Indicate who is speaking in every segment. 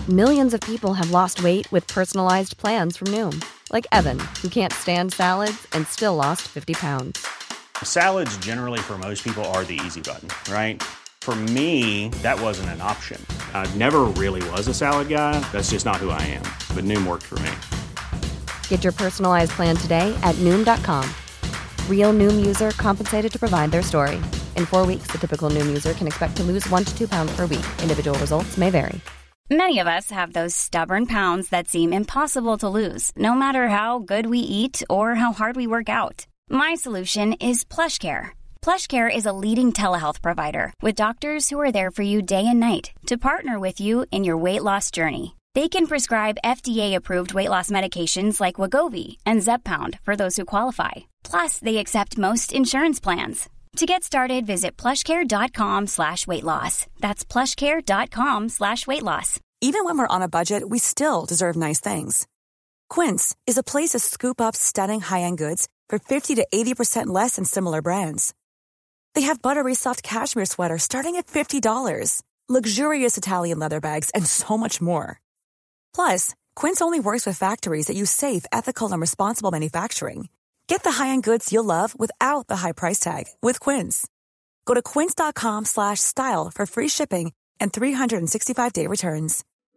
Speaker 1: Millions of people have lost weight with personalized plans from Noom. Like Evan, who can't stand salads and still lost 50 pounds.
Speaker 2: Salads generally for most people are the easy button, right? For me, that wasn't an option. I never really was a salad guy. That's just not who I am. But Noom worked for me.
Speaker 1: Get your personalized plan today at Noom.com. Real Noom user compensated to provide their story. In 4 weeks, the typical Noom user can expect to lose 1 to 2 pounds per week. Individual results may vary.
Speaker 3: Many of us have those stubborn pounds that seem impossible to lose, no matter how good we eat or how hard we work out. My solution is PlushCare. PlushCare is a leading telehealth provider with doctors who are there for you day and night to partner with you in your weight loss journey. They can prescribe FDA-approved weight loss medications like Wegovy and Zepbound for those who qualify. Plus, they accept most insurance plans. To get started, visit plushcare.com/weightloss. That's plushcare.com/weightloss.
Speaker 4: Even when we're on a budget, we still deserve nice things. Quince is a place to scoop up stunning high-end goods for 50 to 80% less than similar brands. They have buttery soft cashmere sweaters starting at $50, luxurious Italian leather bags, and so much more. Plus, Quince only works with factories that use safe, ethical, and responsible manufacturing. Get the high-end goods you'll love without the high price tag with Quince. Go to quince.com/style for free shipping and 365-day returns.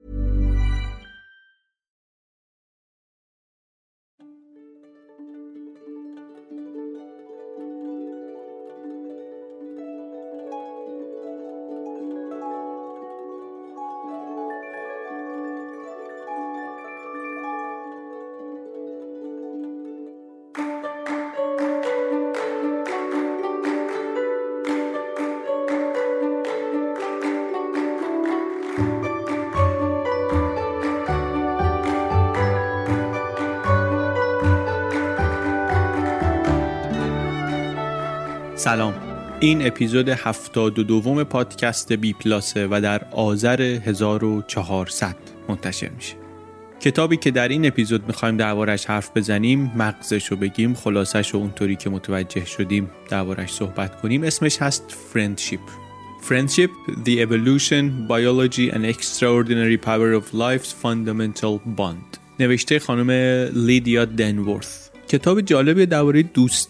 Speaker 5: سلام، این اپیزود 72 پادکست بی پلاسه و در آذر 1400 منتشر میشه. کتابی که در این اپیزود میخوایم دربارش حرف بزنیم، مغزشو بگیم، خلاصش و اونطوری که متوجه شدیم دربارش صحبت کنیم، اسمش هست Friendship, The Evolution, Biology and Extraordinary Power of Life's Fundamental Bond. نوشته خانم لیدیا دنورث. کتاب جالبی درباره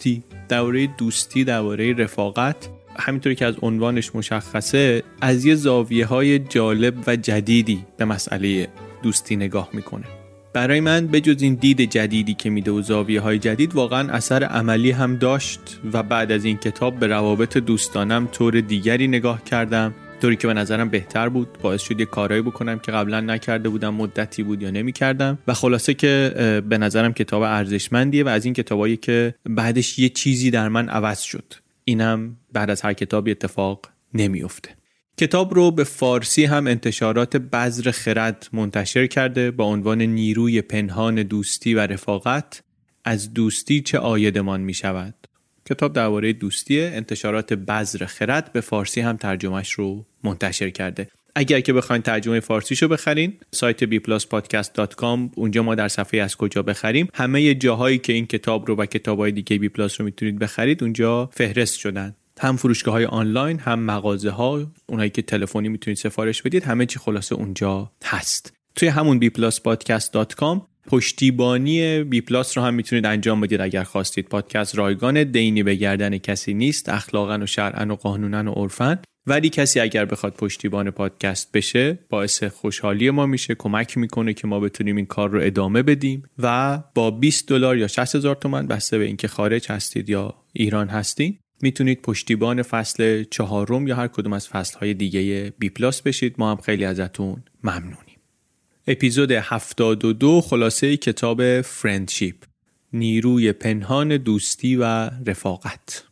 Speaker 5: دوستی، درباره رفاقت، همینطوری که از عنوانش مشخصه، از یه زاویه‌های جالب و جدیدی به مسئله دوستی نگاه میکنه. برای من بجز این دید جدیدی که میده و زاویه‌های جدید، واقعا اثر عملی هم داشت و بعد از این کتاب به روابط دوستانم طور دیگری نگاه کردم، طوری که به نظرم بهتر بود، باعث شد یه کارایی بکنم که قبلا نکرده بودم، مدتی بود یا نمی‌کردم، و خلاصه که به نظرم کتاب ارزشمندیه و از این کتابایی که بعدش یه چیزی در من عوض شد. اینم بعد از هر کتابی اتفاق نمیفته. کتاب رو به فارسی هم انتشارات بذر خرد منتشر کرده با عنوان نیروی پنهان دوستی و رفاقت، از دوستی چه عایدمان می شود. کتاب درباره دوستیه، انتشارات بذر خرد به فارسی هم ترجمهش رو منتشر کرده. اگر که بخواید ترجمه فارسیشو بخرین، سایت bpluspodcast.com، اونجا ما در صفحه از کجا بخریم همه جاهایی که این کتاب رو و کتابای دیگه بی پلاس رو میتونید بخرید اونجا فهرست شدن. هم فروشگاه‌های آنلاین، هم مغازه‌ها، اونایی که تلفنی میتونید سفارش بدید، همه چی خلاصه اونجا هست. توی همون bpluspodcast.com پشتیبانی بی پلاس رو هم میتونید انجام بدید اگر خواستید. پادکست رایگان، دینی به گردن کسی نیست، اخلاقاً و شرعاً و قانوناً و عرفاً، ولی کسی اگر بخواد پشتیبان پادکست بشه باعث خوشحالی ما میشه، کمک میکنه که ما بتونیم این کار رو ادامه بدیم و با $20 یا 60,000 تومان، بسته به اینکه خارج هستید یا ایران هستید، میتونید پشتیبان فصل 4 یا هر کدوم از فصل‌های دیگه بی پلاس بشید. ما هم خیلی ازتون ممنونیم. اپیزود 72 خلاصه کتاب فرندشیپ، نیروی پنهان دوستی و رفاقت.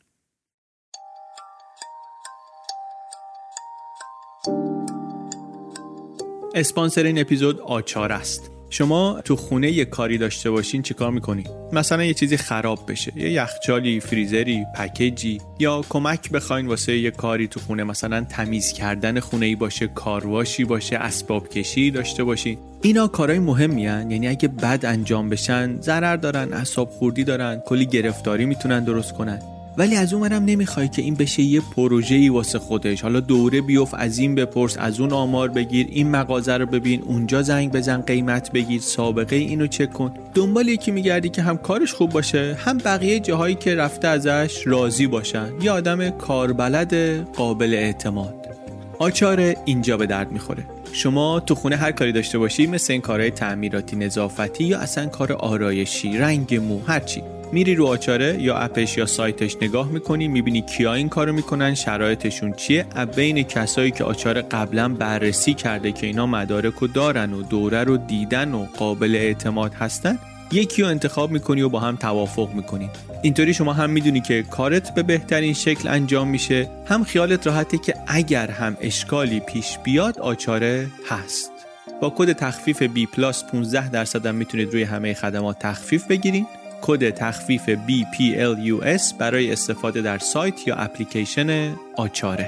Speaker 5: اسپانسر این اپیزود آچار است. شما تو خونه یه کاری داشته باشین چیکار میکنین؟ مثلا یه چیزی خراب بشه، یه یخچالی، فریزری، پکیجی، یا کمک بخواین واسه یه کاری تو خونه، مثلا تمیز کردن خونه‌ای باشه، کارواشی باشه، اسباب کشی داشته باشین. اینا کارهای مهمی هن. یعنی اگه بد انجام بشن ضرر دارن، اعصاب خوردی دارن، کلی گرفتاری میتونن درست کنن. ولی از اونورم نمیخوای که این بشه یه پروژه‌ای واسه خودش. حالا دوره بیوف، از این بپرس، از اون آمار بگیر، این مغازه رو ببین، اونجا زنگ بزن قیمت بگیر، سابقه اینو چک کن. دنبال یکی میگردی که هم کارش خوب باشه، هم بقیه جاهایی که رفته ازش راضی باشن. یه آدم کاربلد قابل اعتماد. آچار اینجا به درد میخوره. شما تو خونه هر کاری داشته باشی، مثل این کارهای تعمیراتی، نظافتی یا اصلا کار آرایشی، رنگ مو، هر چی، میری رو آچاره یا اپش یا سایتش نگاه میکنی، میبینی کیا این کارو میکنن، شرایطشون چیه. بین کسایی که آچار قبلا بررسی کرده که اینا مدارکو دارن و دوره رو دیدن و قابل اعتماد هستن، یکی رو انتخاب میکنی و با هم توافق میکنی. اینطوری شما هم میدونی که کارت به بهترین شکل انجام میشه، هم خیالت راحته که اگر هم اشکالی پیش بیاد آچاره هست. با کد تخفیف B+ 15% هم میتونید روی همه خدمات تخفیف بگیرین. کد تخفیف BPLUS برای استفاده در سایت یا اپلیکیشن آچاره.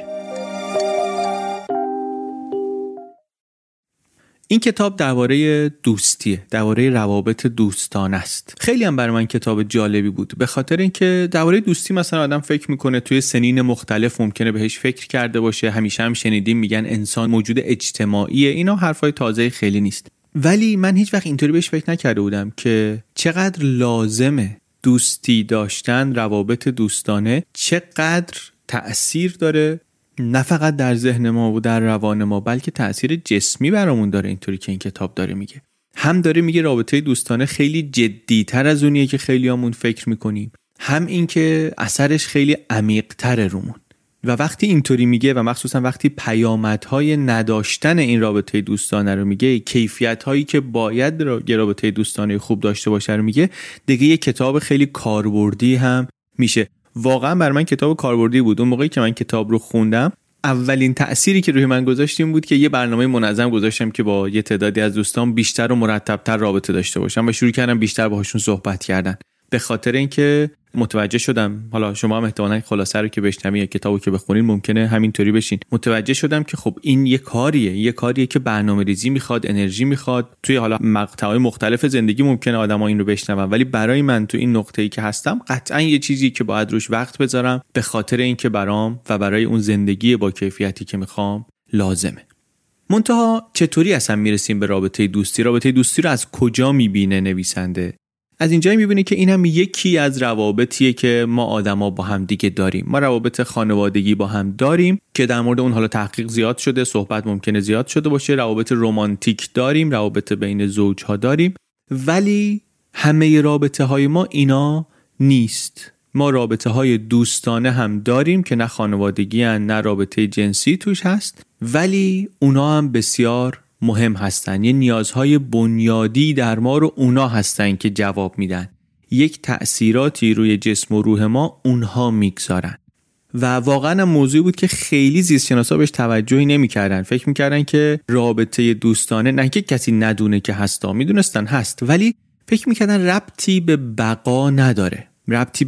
Speaker 5: این کتاب درباره دوستیه، درباره روابط دوستانه است. خیلی هم برای من کتاب جالبی بود، به خاطر اینکه درباره دوستی مثلا آدم فکر میکنه توی سنین مختلف ممکنه بهش فکر کرده باشه. همیشه هم شنیدیم میگن انسان موجود اجتماعیه، اینا حرفای تازه خیلی نیست. ولی من هیچ وقت اینطوری بهش فکر نکرده بودم که چقدر لازمه دوستی داشتن، روابط دوستانه چقدر تأثیر داره، نه فقط در ذهن ما و در روان ما، بلکه تأثیر جسمی برامون داره. اینطوری که این کتاب داره میگه، هم داره میگه رابطه دوستانه خیلی جدی‌تر از اونیه که خیلیامون فکر میکنیم، هم این که اثرش خیلی عمیق‌تره رومون. و وقتی اینطوری میگه و مخصوصا وقتی پیامدهای نداشتن این رابطه دوستانه رو میگه، کیفیت‌هایی که باید رابطه دوستانه خوب داشته باشه رو میگه، دیگه یه کتاب خیلی کاربردی هم میشه. واقعا برای من کتاب کاربردی بود. اون موقعی که من کتاب رو خوندم، اولین تأثیری که روی من گذاشت این بود که یه برنامه منظم گذاشتم که با یه تعدادی از دوستان بیشتر و مرتب‌تر رابطه داشته باشم و شروع کردم بیشتر باهاشون صحبت کردن. به خاطر اینکه متوجه شدم، حالا شما هم احتمالاً خلاصه رو که بشنوید، کتابو که بخونین ممکنه همینطوری بشین، متوجه شدم که خب این یه کاریه که برنامه‌ریزی میخواد، انرژی میخواد. توی حالا مقطع‌های مختلف زندگی ممکنه آدم‌ها این رو بشنون، ولی برای من تو این نقطه‌ای که هستم قطعاً یه چیزی که باید روش وقت بذارم، به خاطر اینکه برام و برای اون زندگی با کیفیتی که میخوام لازمه. منتها چطوری اصلا میرسیم به رابطه دوستی؟ رابطه دوستی رو از کجا میبینه نویسنده؟ از اینجایی میبینی که این هم یکی از روابطیه که ما آدما با هم دیگه داریم. ما روابط خانوادگی با هم داریم که در مورد اون حالا تحقیق زیاد شده، صحبت ممکنه زیاد شده باشه. روابط رمانتیک داریم، روابط بین زوجها داریم، ولی همه رابطه های ما اینا نیست. ما رابطه های دوستانه هم داریم که نه خانوادگی هن، نه رابطه جنسی توش هست، ولی اونا هم بسیار مهم هستن. یه نیازهای بنیادی در ما رو اونا هستن که جواب میدن. یک تأثیراتی روی جسم و روح ما اونها میگذارن. و واقعا موضوعی بود که خیلی زیستشناسا بهش توجهی نمیکردن. فکر میکردن که رابطه دوستانه نه که کسی ندونه که هستا، میدونستن هست، ولی فکر میکردن ربطی به بقا نداره، ربطی به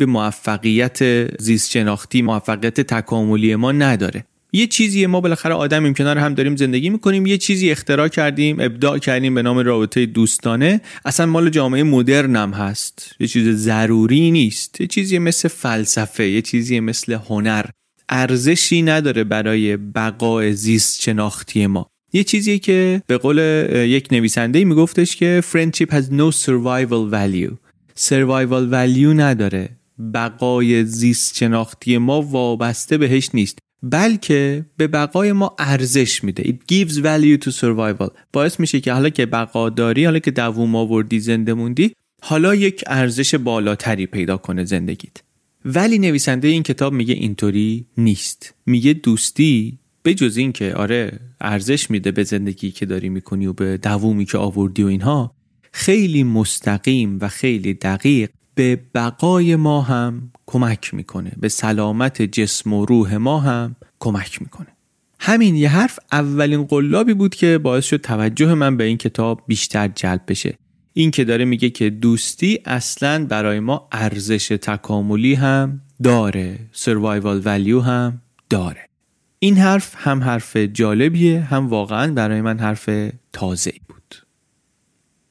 Speaker 5: موفقیت زیستشناختی، موفقیت تکاملی ما نداره. یه چیزی ما بالاخره آدمیم، کنار هم داریم زندگی میکنیم، یه چیزی اختراع کردیم، ابداع کردیم به نام رابطه دوستانه، اصلا مال جامعه مدرن هم هست، یه چیز ضروری نیست، یه چیزی مثل فلسفه، یه چیزی مثل هنر، ارزشی نداره برای بقای زیست شناختی ما. یه چیزی که به قول یک نویسنده‌ای میگفتش که friendship has no survival value. survival value نداره، بقای زیست شناختی ما وابسته بهش نیست، بلکه به بقای ما ارزش میده. It gives value to survival. باعث میشه که حالا که بقا داری، حالا که دووم آوردی، زنده موندی، حالا یک ارزش بالاتری پیدا کنه زندگیت. ولی نویسنده این کتاب میگه اینطوری نیست. میگه دوستی به جز این که آره ارزش میده به زندگی که داری میکنی و به دوومی که آوردی و اینها، خیلی مستقیم و خیلی دقیق به بقای ما هم کمک میکنه، به سلامت جسم و روح ما هم کمک میکنه. همین یه حرف اولین قلابی بود که باعث شد توجه من به این کتاب بیشتر جلب بشه. این که داره میگه که دوستی اصلاً برای ما ارزش تکاملی هم داره، survival value هم داره. این حرف هم حرف جالبیه، هم واقعاً برای من حرف تازه‌ای بود.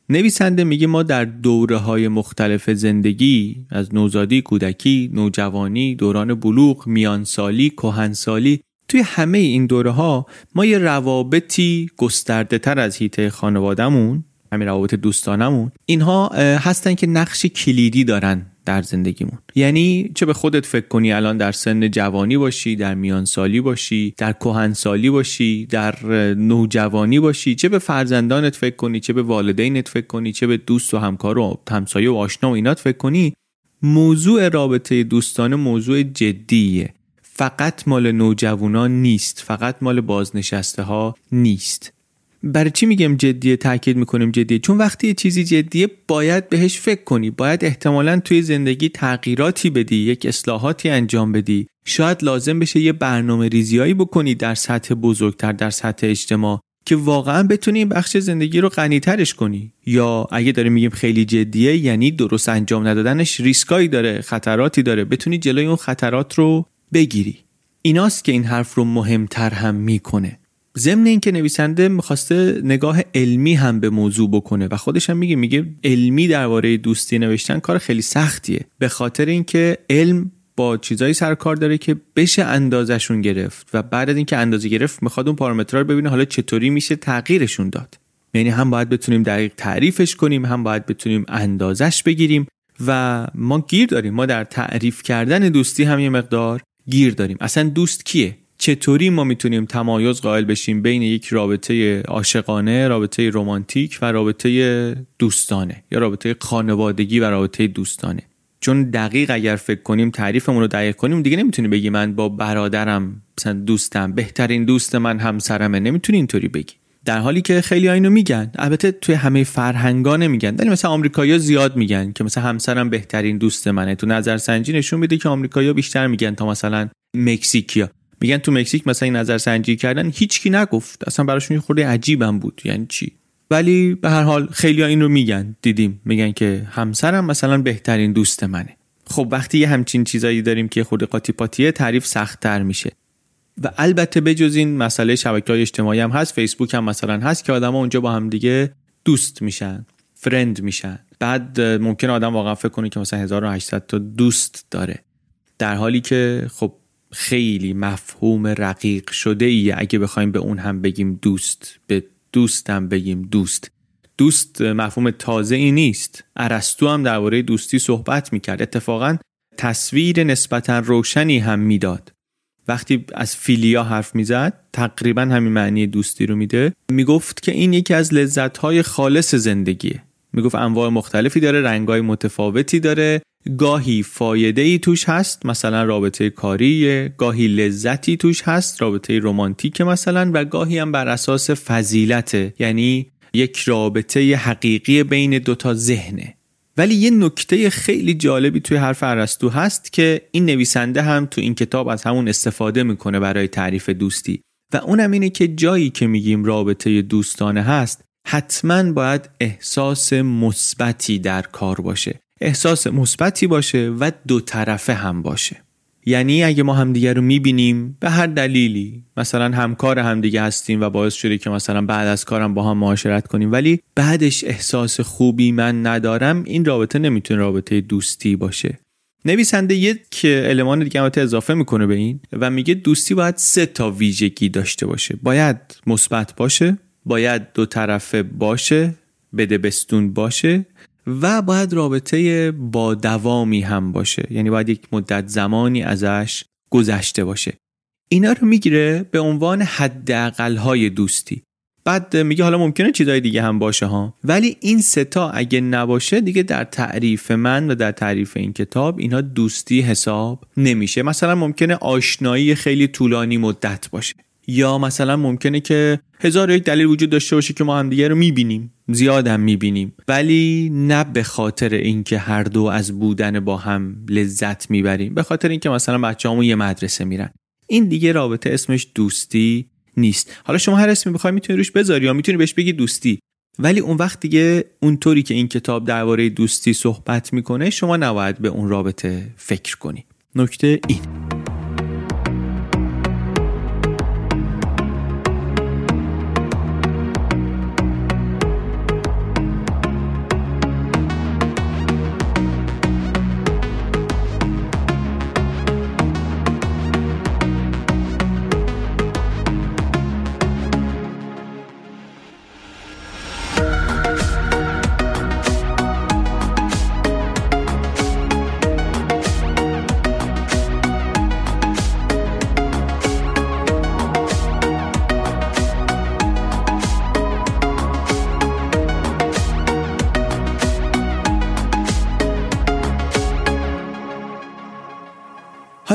Speaker 5: نویسنده میگه ما در دوره‌های مختلف زندگی، از نوزادی، کودکی، نوجوانی، دوران بلوغ، میانسالی، کهنسالی، توی همه این دوره‌ها ما یه روابطی گسترده تر از حیطه خانواده‌مون، همین روابط دوستانمون، اینها هستن که نقش کلیدی دارن در زندگیمون. یعنی چه به خودت فکر کنی الان در سن جوانی باشی، در میانسالی باشی، در کهنسالی باشی، در نوجوانی باشی، چه به فرزندانت فکر کنی، چه به والدینت فکر کنی، چه به دوست و همکار و همسایه و آشنا و اینات فکر کنی، موضوع رابطه دوستانه موضوع جدیه. فقط مال نوجوانان نیست، فقط مال بازنشسته ها نیست. برای چی میگم جدیه، تاکید میکنیم جدیه؟ چون وقتی یه چیزی جدیه باید بهش فکر کنی، باید احتمالاً توی زندگی تغییراتی بدی، یک اصلاحاتی انجام بدی. شاید لازم بشه یه برنامه ریزیایی بکنی در سطح بزرگتر، در سطح اجتماع، که واقعاً بتونی این بخش زندگی رو غنی‌ترش کنی. یا اگه داریم میگیم خیلی جدیه، یعنی درست انجام ندادنش ریسکایی داره، خطراتی داره، بتونی جلوی اون خطرات رو بگیری. ایناست که این حرف رو مهمتر هم میکنه. ضمن این که نویسنده میخواسته نگاه علمی هم به موضوع بکنه و خودش هم میگه علمی درباره دوستی نوشتن کار خیلی سختیه، به خاطر اینکه علم با چیزایی سر کار داره که بشه اندازشون گرفت و بعد از اینکه اندازه گرفت میخواد اون پارامترها رو ببینه حالا چطوری میشه تغییرشون داد. یعنی هم باید بتونیم دقیق تعریفش کنیم، هم باید بتونیم اندازش بگیریم و ما گیر داریم. ما در تعریف کردن دوستی هم یه مقدار گیر داریم. اصلا دوست کیه؟ چطوری ما میتونیم تمایز قائل بشیم بین یک رابطه عاشقانه، رابطه رمانتیک و رابطه دوستانه، یا رابطه خانوادگی و رابطه دوستانه؟ چون دقیق اگر فکر کنیم، تعریفمون رو دقیق کنیم، دیگه نمیتونی بگی من با برادرم مثلا دوستم، بهترین دوست من همسرمه. نمیتونی اینطوری بگی. در حالی که خیلی اینو میگن، البته توی همه فرهنگا نمیگن، ولی مثلا آمریکایی‌ها زیاد میگن که مثلا همسرم بهترین دوست منه. تو نظرسنجی نشون میده که آمریکایی‌ها بیشتر میگن تا مثلا مکزیکیا. میگن تو مکزیک مثلا این نظرسنجی کردن هیچکی نگفت، اصلا براشون خورده عجیبم بود یعنی چی. ولی به هر حال خیلی‌ها این رو میگن، دیدیم میگن که همسرم مثلا بهترین دوست منه. خب وقتی یه همچین چیزایی داریم که خورده قاطی پاتیه، تعریف سخت‌تر میشه. و البته بجز این مسئله شبکه‌های اجتماعی هم هست، فیسبوک هم مثلا هست که آدم‌ها اونجا با هم دیگه دوست میشن، فرند میشن. بعد ممکن آدم واقعا فکر کنه که مثلا 1800 تا دوست داره، در حالی که خب خیلی مفهوم رقیق شده ایه. اگه بخوایم به اون هم بگیم دوست، به دوستم بگیم دوست. دوست مفهوم تازه ای نیست. ارسطو هم درباره دوستی صحبت میکرد. اتفاقا تصویر نسبتا روشنی هم میداد. وقتی از فیلیا حرف میزد، تقریبا همین معنی دوستی رو میده. میگفت که این یکی از لذت‌های خالص زندگیه. میگفت انواع مختلفی داره، رنگ‌های متفاوتی داره، گاهی فایده‌ای توش هست، مثلا رابطه کاریه، گاهی لذتی توش هست، رابطه رمانتیک مثلا، و گاهی هم بر اساس فضیلته، یعنی یک رابطه حقیقی بین دوتا ذهنه. ولی یه نکته خیلی جالبی توی حرف ارسطو هست که این نویسنده هم تو این کتاب از همون استفاده میکنه برای تعریف دوستی، و اونم اینه که جایی که میگیم رابطه دوستانه هست، حتما باید احساس مثبتی در کار باشه، احساس مثبتی باشه و دو طرفه هم باشه. یعنی اگه ما همدیگه رو میبینیم به هر دلیلی، مثلا همکار همدیگه هستیم و باعث شده که مثلا بعد از کارم با هم معاشرت کنیم، ولی بعدش احساس خوبی من ندارم، این رابطه نمیتونه رابطه دوستی باشه. نویسنده یک المان دیگه هم اضافه میکنه به این و میگه دوستی باید 3 تا ویژگی داشته باشه. باید مثبت باشه، باید دو طرفه باشه، بده بستون باشه، و باید رابطه با دوامی هم باشه، یعنی باید یک مدت زمانی ازش گذشته باشه. اینا رو میگیره به عنوان حداقل‌های دوستی. بعد میگه حالا ممکنه چیزای دیگه هم باشه ها، ولی این 3 تا اگه نباشه دیگه در تعریف من و در تعریف این کتاب اینا دوستی حساب نمیشه. مثلا ممکنه آشنایی خیلی طولانی مدت باشه، یا مثلا ممکنه که 1001 دلیل وجود داشته باشه که ما هم دیگه رو میبینیم، زیاد هم میبینیم، ولی نه به خاطر اینکه هر دو از بودن با هم لذت میبریم، به خاطر اینکه مثلا بچه‌هامون یه مدرسه میرن. این دیگه رابطه اسمش دوستی نیست. حالا شما هر اسمی بخوای میتونی روش بذاری یا میتونی بهش بگی دوستی، ولی اون وقت دیگه اونطوری که این کتاب درباره دوستی صحبت میکنه شما نباید به اون رابطه فکر کنی. نکته این.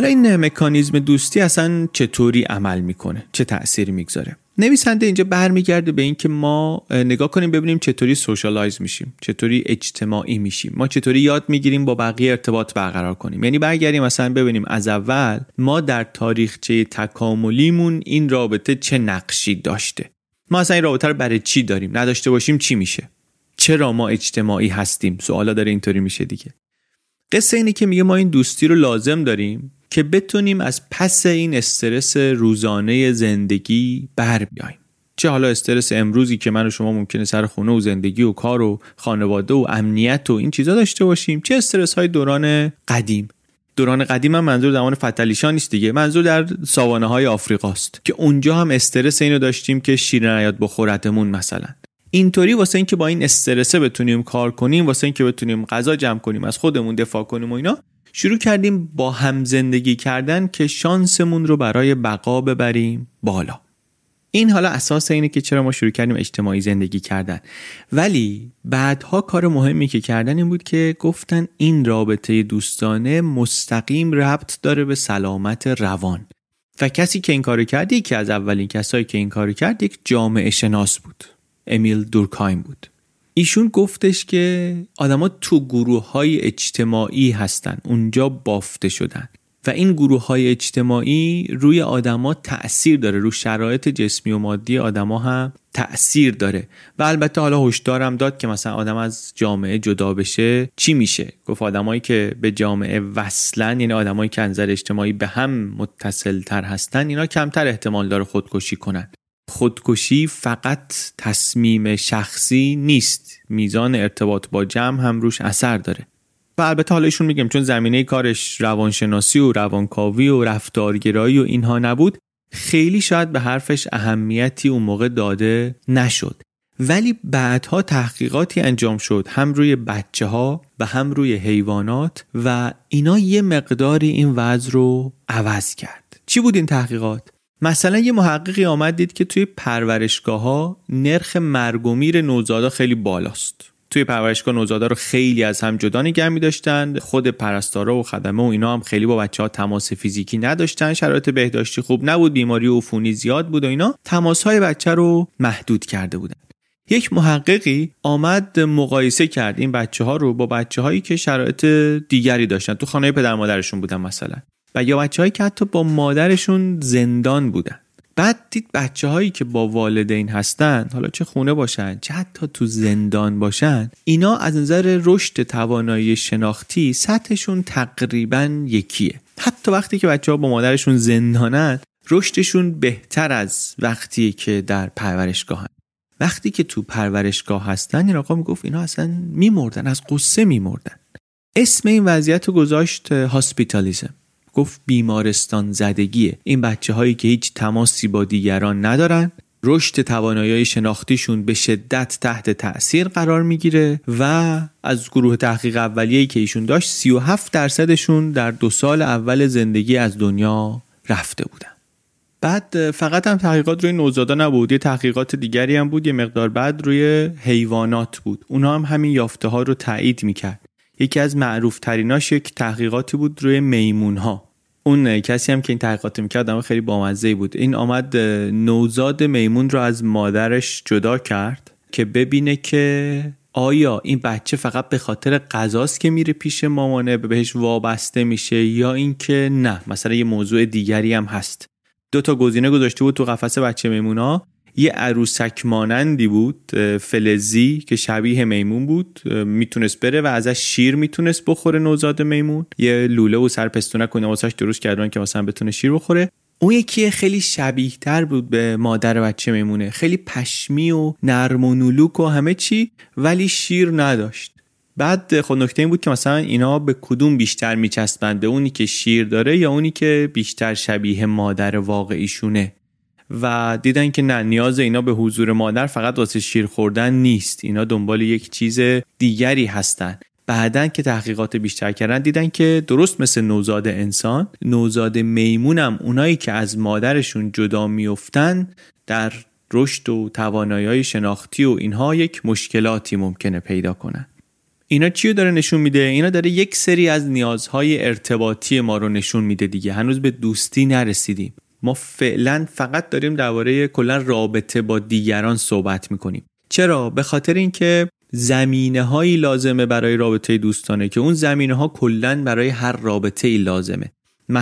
Speaker 5: حالا این مکانیزم دوستی اصلا چطوری عمل میکنه؟ چه تأثیری میگذاره؟ نویسنده اینجا برمیگرده به این که ما نگاه کنیم ببینیم چطوری سوشالایز میشیم، چطوری اجتماعی میشیم، ما چطوری یاد میگیریم با بقیه ارتباط برقرار کنیم. یعنی برگردیم مثلا ببینیم از اول ما در تاریخچه تکاملیمون این رابطه چه نقشی داشته. ما اصلا این رابطه رو برای چی داریم؟ نداشته باشیم چی میشه؟ چرا ما اجتماعی هستیم؟ سوالا داره اینطوری میشه دیگه. قصه اینه که میگه ما این دوستی رو لازم داریم که بتونیم از پس این استرس روزانه زندگی بر بیاییم. چه حالا استرس امروزی که من و شما ممکنه سر خونه و زندگی و کار و خانواده و امنیت و این چیزا داشته باشیم، چه استرس های دوران قدیم. دوران قدیم هم منظور زمان فتلیشان نیست دیگه، منظور در ساوانه های آفریقاست که اونجا هم استرس اینو داشتیم که شیر نیاد بخورتمون مثلا. اینطوری واسه این که با این استرس بتونیم کار کنیم، واسه این که بتونیم غذا جمع کنیم، از خودمون دفاع کنیم و اینا، شروع کردیم با هم زندگی کردن که شانسمون رو برای بقا ببریم بالا. این حالا اساس اینه که چرا ما شروع کردیم اجتماعی زندگی کردن. ولی بعدها کار مهمی که کردن این بود که گفتن این رابطه دوستانه مستقیم ربط داره به سلامت روان. و کسی که این کارو کرد، یکی از اولین کسایی که این کارو کرد، یک جامعه شناس بود، امیل دورکهایم بود. ایشون گفتش که آدما تو گروه‌های اجتماعی هستن، اونجا بافته شدن و این گروه‌های اجتماعی روی آدما تأثیر داره، رو شرایط جسمی و مادی آدما هم تأثیر داره. و البته حالا هشدارم داد که مثلا آدم از جامعه جدا بشه چی میشه. گفت آدمایی که به جامعه وصلن، یعنی آدمایی که از نظر اجتماعی به هم متصل تر هستن، اینا کمتر احتمال داره خودکشی کنن. خودکشی فقط تصمیم شخصی نیست، میزان ارتباط با جمع هم روش اثر داره. و البته حالا ایشون میگم چون زمینه کارش روانشناسی و روانکاوی و رفتارگرایی و اینها نبود، خیلی شاید به حرفش اهمیتی اون موقع داده نشد. ولی بعدها تحقیقاتی انجام شد، هم روی بچه‌ها و هم روی حیوانات، و اینا یه مقداری این وضع رو عوض کرد. چی بود این تحقیقات؟ مثلا یه محققی آمد دید که توی پرورشگاه‌ها نرخ مرگ و میر نوزادا خیلی بالاست. توی پرورشگاه نوزادا رو خیلی از هم جدا نگه می‌داشتن، خود پرستارا و خدمه و اینا هم خیلی با بچه‌ها تماس فیزیکی نداشتن، شرایط بهداشتی خوب نبود، بیماری عفونی زیاد بود و اینا، تماس‌های بچه رو محدود کرده بودن. یک محققی آمد مقایسه کرد این بچه‌ها رو با بچه‌هایی که شرایط دیگری داشتن، تو خانه پدر مادرشون بودن مثلا، و یا بچه‌هایی که حتی با مادرشون زندان بودن. بعد دید بچه‌هایی که با والدین هستن، حالا چه خونه باشن چه حتی تو زندان باشن، اینا از نظر رشد توانایی شناختی سطحشون تقریباً یکیه. حتی وقتی که بچه‌ها با مادرشون زندانن، رشدشون بهتر از وقتی که در پرورشگاهن. وقتی که تو پرورشگاه هستن، این آقا میگفت اینا اصلا میمردن، از قصه میمردن. اسم این وضعیت رو گذاشت هاسپیتالیسم. گفت بیمارستان زدگیه. این بچه هایی که هیچ تماسی با دیگران ندارن، رشد توانایی شناختیشون به شدت تحت تأثیر قرار میگیره و از گروه تحقیق اولیه‌ای که ایشون داشت 37% در 2 سال اول زندگی از دنیا رفته بودن. بعد فقط هم تحقیقات روی نوزادا نبود، یه تحقیقات دیگری هم بود، یه مقدار بعد روی حیوانات بود. اونا هم همین یافته ها رو تایید میکرد. یکی از معروف تریناش یک تحقیقاتی بود روی میمون ها. اون کسی هم که این تحقیقات میکرد آدم خیلی بامزه‌ای بود. این آمد نوزاد میمون رو از مادرش جدا کرد که ببینه که آیا این بچه فقط به خاطر غذاست که میره پیش مامانه، بهش وابسته میشه، یا اینکه نه مثلا یه موضوع دیگری هم هست. 2 گزینه گذاشته بود تو قفسه بچه میمونا. یه عروسک مانندی بود فلزی که شبیه میمون بود، میتونست بره و ازش شیر میتونست بخوره نوزاد میمون. یه لوله و سرپستونه کنه واسش درست کردن که مثلا بتونه شیر بخوره. اون یکی خیلی شبیه تر بود به مادر بچه میمونه، خیلی پشمی و نرم و نولوک و همه چی، ولی شیر نداشت. بعد خود نکته این بود که مثلا اینا به کدوم بیشتر میچسبنده، اونی که شیر داره یا اونی که بیشتر شبیه مادر واقعیشونه. و دیدن که نه، نیاز اینا به حضور مادر فقط واسه شیر خوردن نیست، اینا دنبال یک چیز دیگری هستن. بعدن که تحقیقات بیشتر کردن دیدن که درست مثل نوزاد انسان، نوزاد میمونم اونایی که از مادرشون جدا میافتن در رشد و توانایی شناختی و اینها یک مشکلاتی ممکنه پیدا کنن. اینا چیو داره نشون میده؟ اینا داره یک سری از نیازهای ارتباطی ما رو نشون میده دیگه. هنوز به دوستی نرسیدیم. ما فعلا فقط داریم درباره کلا رابطه با دیگران صحبت میکنیم. چرا؟ به خاطر اینکه زمینه‌هایی لازمه برای رابطه دوستانه که اون زمینه‌ها کلا برای هر رابطه‌ای لازمه.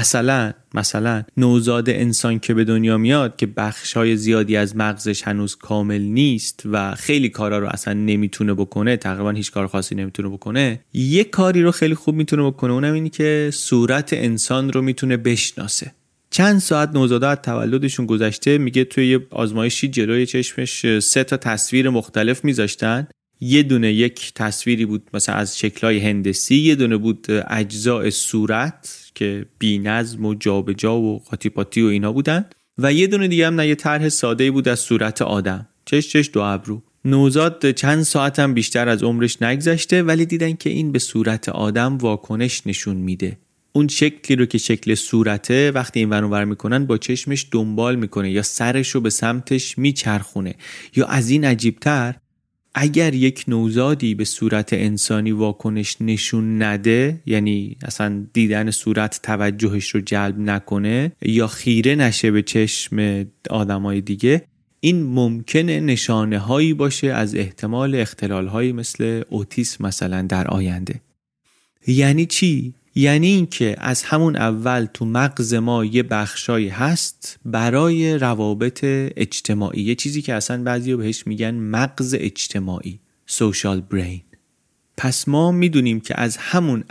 Speaker 5: مثلا نوزاد انسان که به دنیا میاد که بخشای زیادی از مغزش هنوز کامل نیست و خیلی کارا رو اصلا نمیتونه بکنه، تقریبا هیچ کار خاصی نمیتونه بکنه، یه کاری رو خیلی خوب میتونه بکنه، اونم اینه که صورت انسان رو میتونه بشناسه. چند ساعت نوزاده از تولدشون گذشته، میگه توی یه آزمایشی جلوی چشمش 3 تا تصویر مختلف میذاشتن. یه دونه یک تصویری بود مثلا از شکل‌های هندسی، یه دونه بود اجزاء صورت که بی‌نظم و جابجا و قاطی پاتی و اینا بودن، و یه دونه دیگه هم نه، یه طرح ساده‌ای بود از صورت آدم، چش 2 ابرو. نوزاد چند ساعت هم بیشتر از عمرش نگذشته، ولی دیدن که این به صورت آدم واکنش نشون میده. اون شکلی رو که شکل صورته وقتی این ور اون ور میکنن با چشمش دنبال میکنه یا سرش رو به سمتش میچرخونه، یا از این عجیبتر اگر یک نوزادی به صورت انسانی واکنش نشون نده، یعنی اصلا دیدن صورت توجهش رو جلب نکنه یا خیره نشه به چشم آدمای دیگه، این ممکنه نشانه هایی باشه از احتمال اختلال هایی مثل اوتیسم مثلا در آینده. یعنی چی؟ یعنی این که از همون اول تو مغز ما یه بخشایی هست برای روابط اجتماعی، یه چیزی که اصلا بعضیا بهش میگن مغز اجتماعی، social brain. پس ما میدونیم که از همون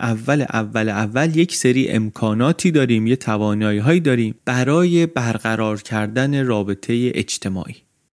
Speaker 5: اول یک سری امکاناتی داریم، یه توانایی هایی داریم برای برقرار کردن رابطه اجتماعی.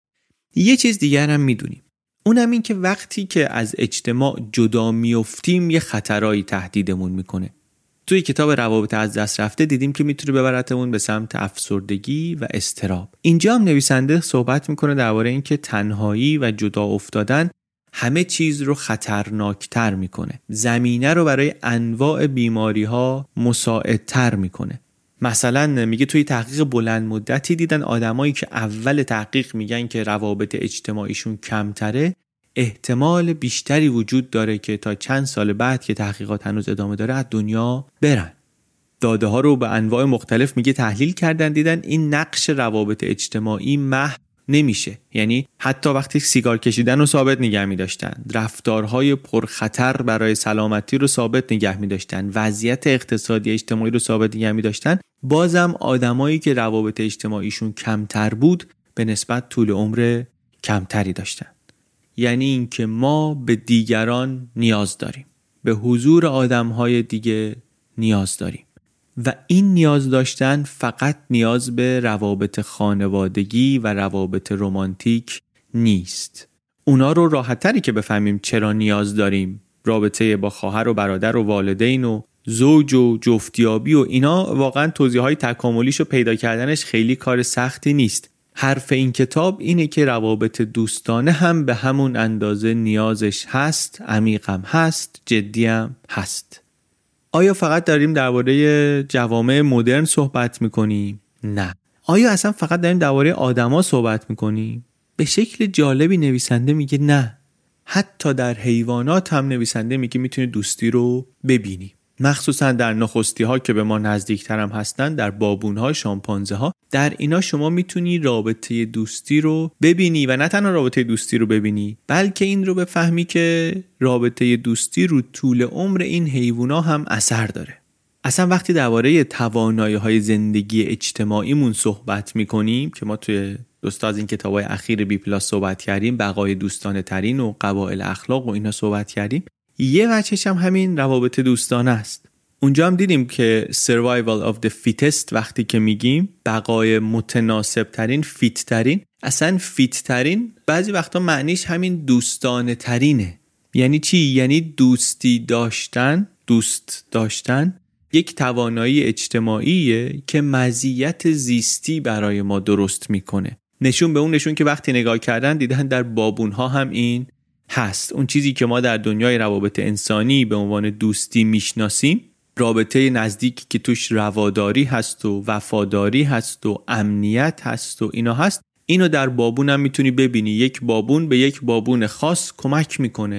Speaker 5: یه چیز دیگر هم میدونیم، اونم این که وقتی که از اجتماع جدا میافتیم یه خطرایی تهدیدمون میکنه. توی کتاب روابط از دست رفته دیدیم که میتونه ببرتمون به سمت افسردگی و اضطراب. اینجا هم نویسنده صحبت میکنه درباره این که تنهایی و جدا افتادن همه چیز رو خطرناکتر میکنه، زمینه رو برای انواع بیماری ها مساعدتر میکنه. مثلا میگه توی تحقیق بلند مدتی دیدن آدمایی که اول تحقیق میگن که روابط اجتماعیشون کمتره، احتمال بیشتری وجود داره که تا چند سال بعد که تحقیقات هنوز ادامه داره از دنیا برن. داده ها رو به انواع مختلف میگه تحلیل کردن، دیدن این نقش روابط اجتماعی محو نمیشه. یعنی حتی وقتی سیگار کشیدن رو ثابت نگه می‌داشتن، رفتارهای پرخطر برای سلامتی رو ثابت نگه می‌داشتن، وضعیت اقتصادی اجتماعی رو ثابت نگه می‌داشتن، بازم آدمایی که روابط اجتماعیشون کمتر بود به نسبت طول عمر کمتری داشتن. یعنی اینکه ما به دیگران نیاز داریم، به حضور آدم‌های دیگه نیاز داریم، و این نیاز داشتن فقط نیاز به روابط خانوادگی و روابط رمانتیک نیست. اونا رو راحت‌تری که بفهمیم چرا نیاز داریم. رابطه با خواهر و برادر و والدین و زوج و جفتیابی و اینا واقعا توضیح‌های تکاملیشو پیدا کردنش خیلی کار سختی نیست. حرف این کتاب اینه که روابط دوستانه هم به همون اندازه نیازش هست، عمیقم هست، جدیم هست. آیا فقط داریم درباره جوامع مدرن صحبت میکنیم؟ نه. آیا اصلا فقط داریم درباره آدما صحبت میکنیم؟ به شکل جالبی نویسنده میگه نه. حتی در حیوانات هم نویسنده میگه میتونی دوستی رو ببینی. مخصوصا در نخستی ها که به ما نزدیکتر هم هستن، در بابون ها، شامپانزه ها، در اینا شما میتونی رابطه دوستی رو ببینی، و نه تنها رابطه دوستی رو ببینی بلکه این رو بفهمی که رابطه دوستی رو طول عمر این حیونا هم اثر داره. اصلا وقتی درباره توانایی‌های زندگی اجتماعیمون صحبت میکنیم که ما توی دوستا از این کتابای اخیر بی پلاس صحبت کردیم، بقای دوستانه ترین و قواعد اخلاق و اینا صحبت کردیم، یه وجهش هم همین روابط دوستانه است. اونجا هم دیدیم که survival of the fittest وقتی که میگیم بقای متناسب ترین، فیت ترین، اصلا فیت ترین بعضی وقتا معنیش همین دوستانه ترینه. یعنی چی؟ یعنی دوستی داشتن، دوست داشتن یک توانایی اجتماعیه که مزیت زیستی برای ما درست میکنه. نشون به اون نشون که وقتی نگاه کردن دیدن در بابونها هم این هست. اون چیزی که ما در دنیای روابط انسانی به عنوان دوستی میشناسیم، رابطه نزدیکی که توش رواداری هست و وفاداری هست و امنیت هست و اینا هست، اینو در بابون هم میتونی ببینی. یک بابون به یک بابون خاص کمک میکنه.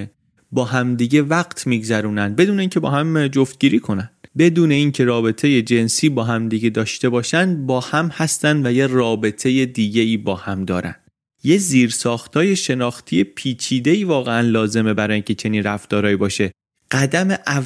Speaker 5: با همدیگه وقت میگذرونن بدون اینکه با هم جفتگیری کنن، بدون اینکه رابطه جنسی با همدیگه داشته باشن، با هم هستن و یه رابطه دیگه‌ای با هم دارن. یه زیرساختای شناختی پیچیده‌ای واقعا لازمه برای اینکه چنین رفتارایی باشه. قدم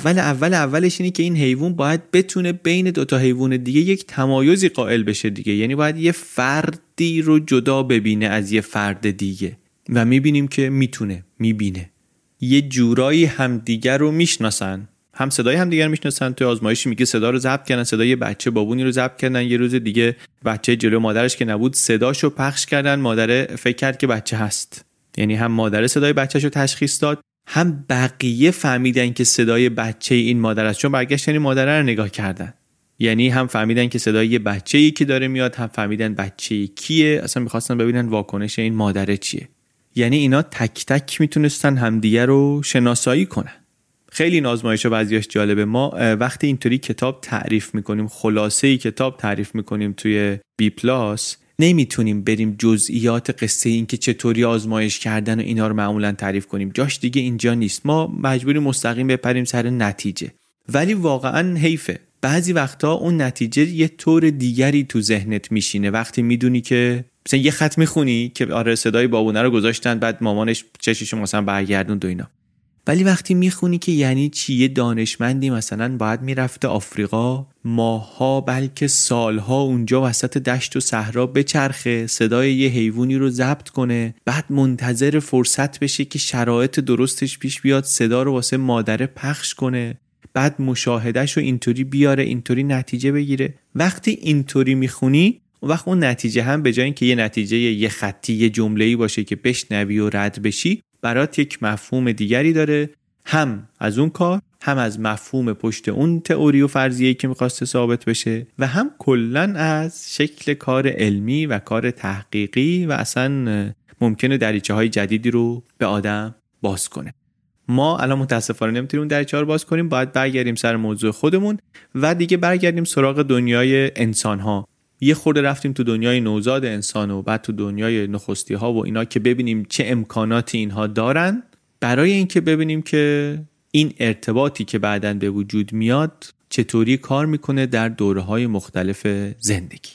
Speaker 5: اولش اینه که این حیوان باید بتونه بین دوتا حیوان دیگه یک تمایزی قائل بشه دیگه، یعنی باید یه فردی رو جدا ببینه از یه فرد دیگه و میبینیم که میبینه یه جورایی همدیگر رو میشناسن، هم صدای همدیگر رو میشناسن. توی آزمایشی میگه صدا رو ضبط کردن، صدای بچه بابونی رو ضبط کردن، یه روز دیگه بچه جلو مادرش که نبود صداشو پخش کردن، مادر فکر کرد که بچه هست، یعنی هم مادر صدای بچه‌شو تشخیص داد، هم بقیه فهمیدن که صدای بچه این مادر است، چون برگشتن این مادر رو نگاه کردن. یعنی هم فهمیدن که صدای یه بچه‌ای که داره میاد، هم فهمیدن بچه کیه، اصلا می‌خواستن ببینن واکنش این مادر چیه. یعنی اینا تک تک میتونستن همدیگه رو شناسایی کنن. خیلی این آزمایش‌ها بعضیاش جالبه. ما وقتی اینطوری کتاب تعریف می‌کنیم، خلاصه‌ای کتاب تعریف می‌کنیم توی بی پلاس، نمیتونیم بریم جزئیات قصه این که چطوری آزمایش کردن و اینا رو معمولا تعریف کنیم، جاش دیگه اینجا نیست. ما مجبوریم مستقیم بپریم سر نتیجه. ولی واقعا حیفه، بعضی وقتا اون نتیجه یه طور دیگری تو ذهنت میشینه وقتی میدونی که مثلا یه خط میخونی که آره صدای بابونه رو گذاشتن، بعد مامانش چششو مثلا برگردوند و اینا. ولی وقتی میخونی که یعنی چی یه دانشمندی مثلا باید میرفته آفریقا، ماها بلکه سالها اونجا وسط دشت و صحرا بچرخه، صدای یه حیوانی رو ضبط کنه، بعد منتظر فرصت بشه که شرایط درستش پیش بیاد صدا رو واسه مادره پخش کنه، بعد مشاهدهشو اینطوری بیاره، اینطوری نتیجه بگیره. وقتی اینطوری میخونی وقت اون نتیجه هم به جای اینکه یه نتیجه یه خطی یه جمله‌ای باشه که بشنوی و رد بشی، برات یک مفهوم دیگری داره، هم از اون کار، هم از مفهوم پشت اون تئوری و فرضیه‌ای که می‌خواسته ثابت بشه، و هم کلاً از شکل کار علمی و کار تحقیقی و اصلاً ممکنه دریچه‌های جدیدی رو به آدم باز کنه. ما الان متاسفانه نمیتونیم اون دریچه‌ها رو باز کنیم، باید برگردیم سر موضوع خودمون و دیگه برگردیم سراغ دنیای انسان‌ها. یه خورده رفتیم تو دنیای نوزاد انسان و بعد تو دنیای نخستی ها و اینا که ببینیم چه امکاناتی اینها دارن، برای اینکه ببینیم که این ارتباطی که بعداً به وجود میاد چطوری کار میکنه در دوره‌های مختلف زندگی.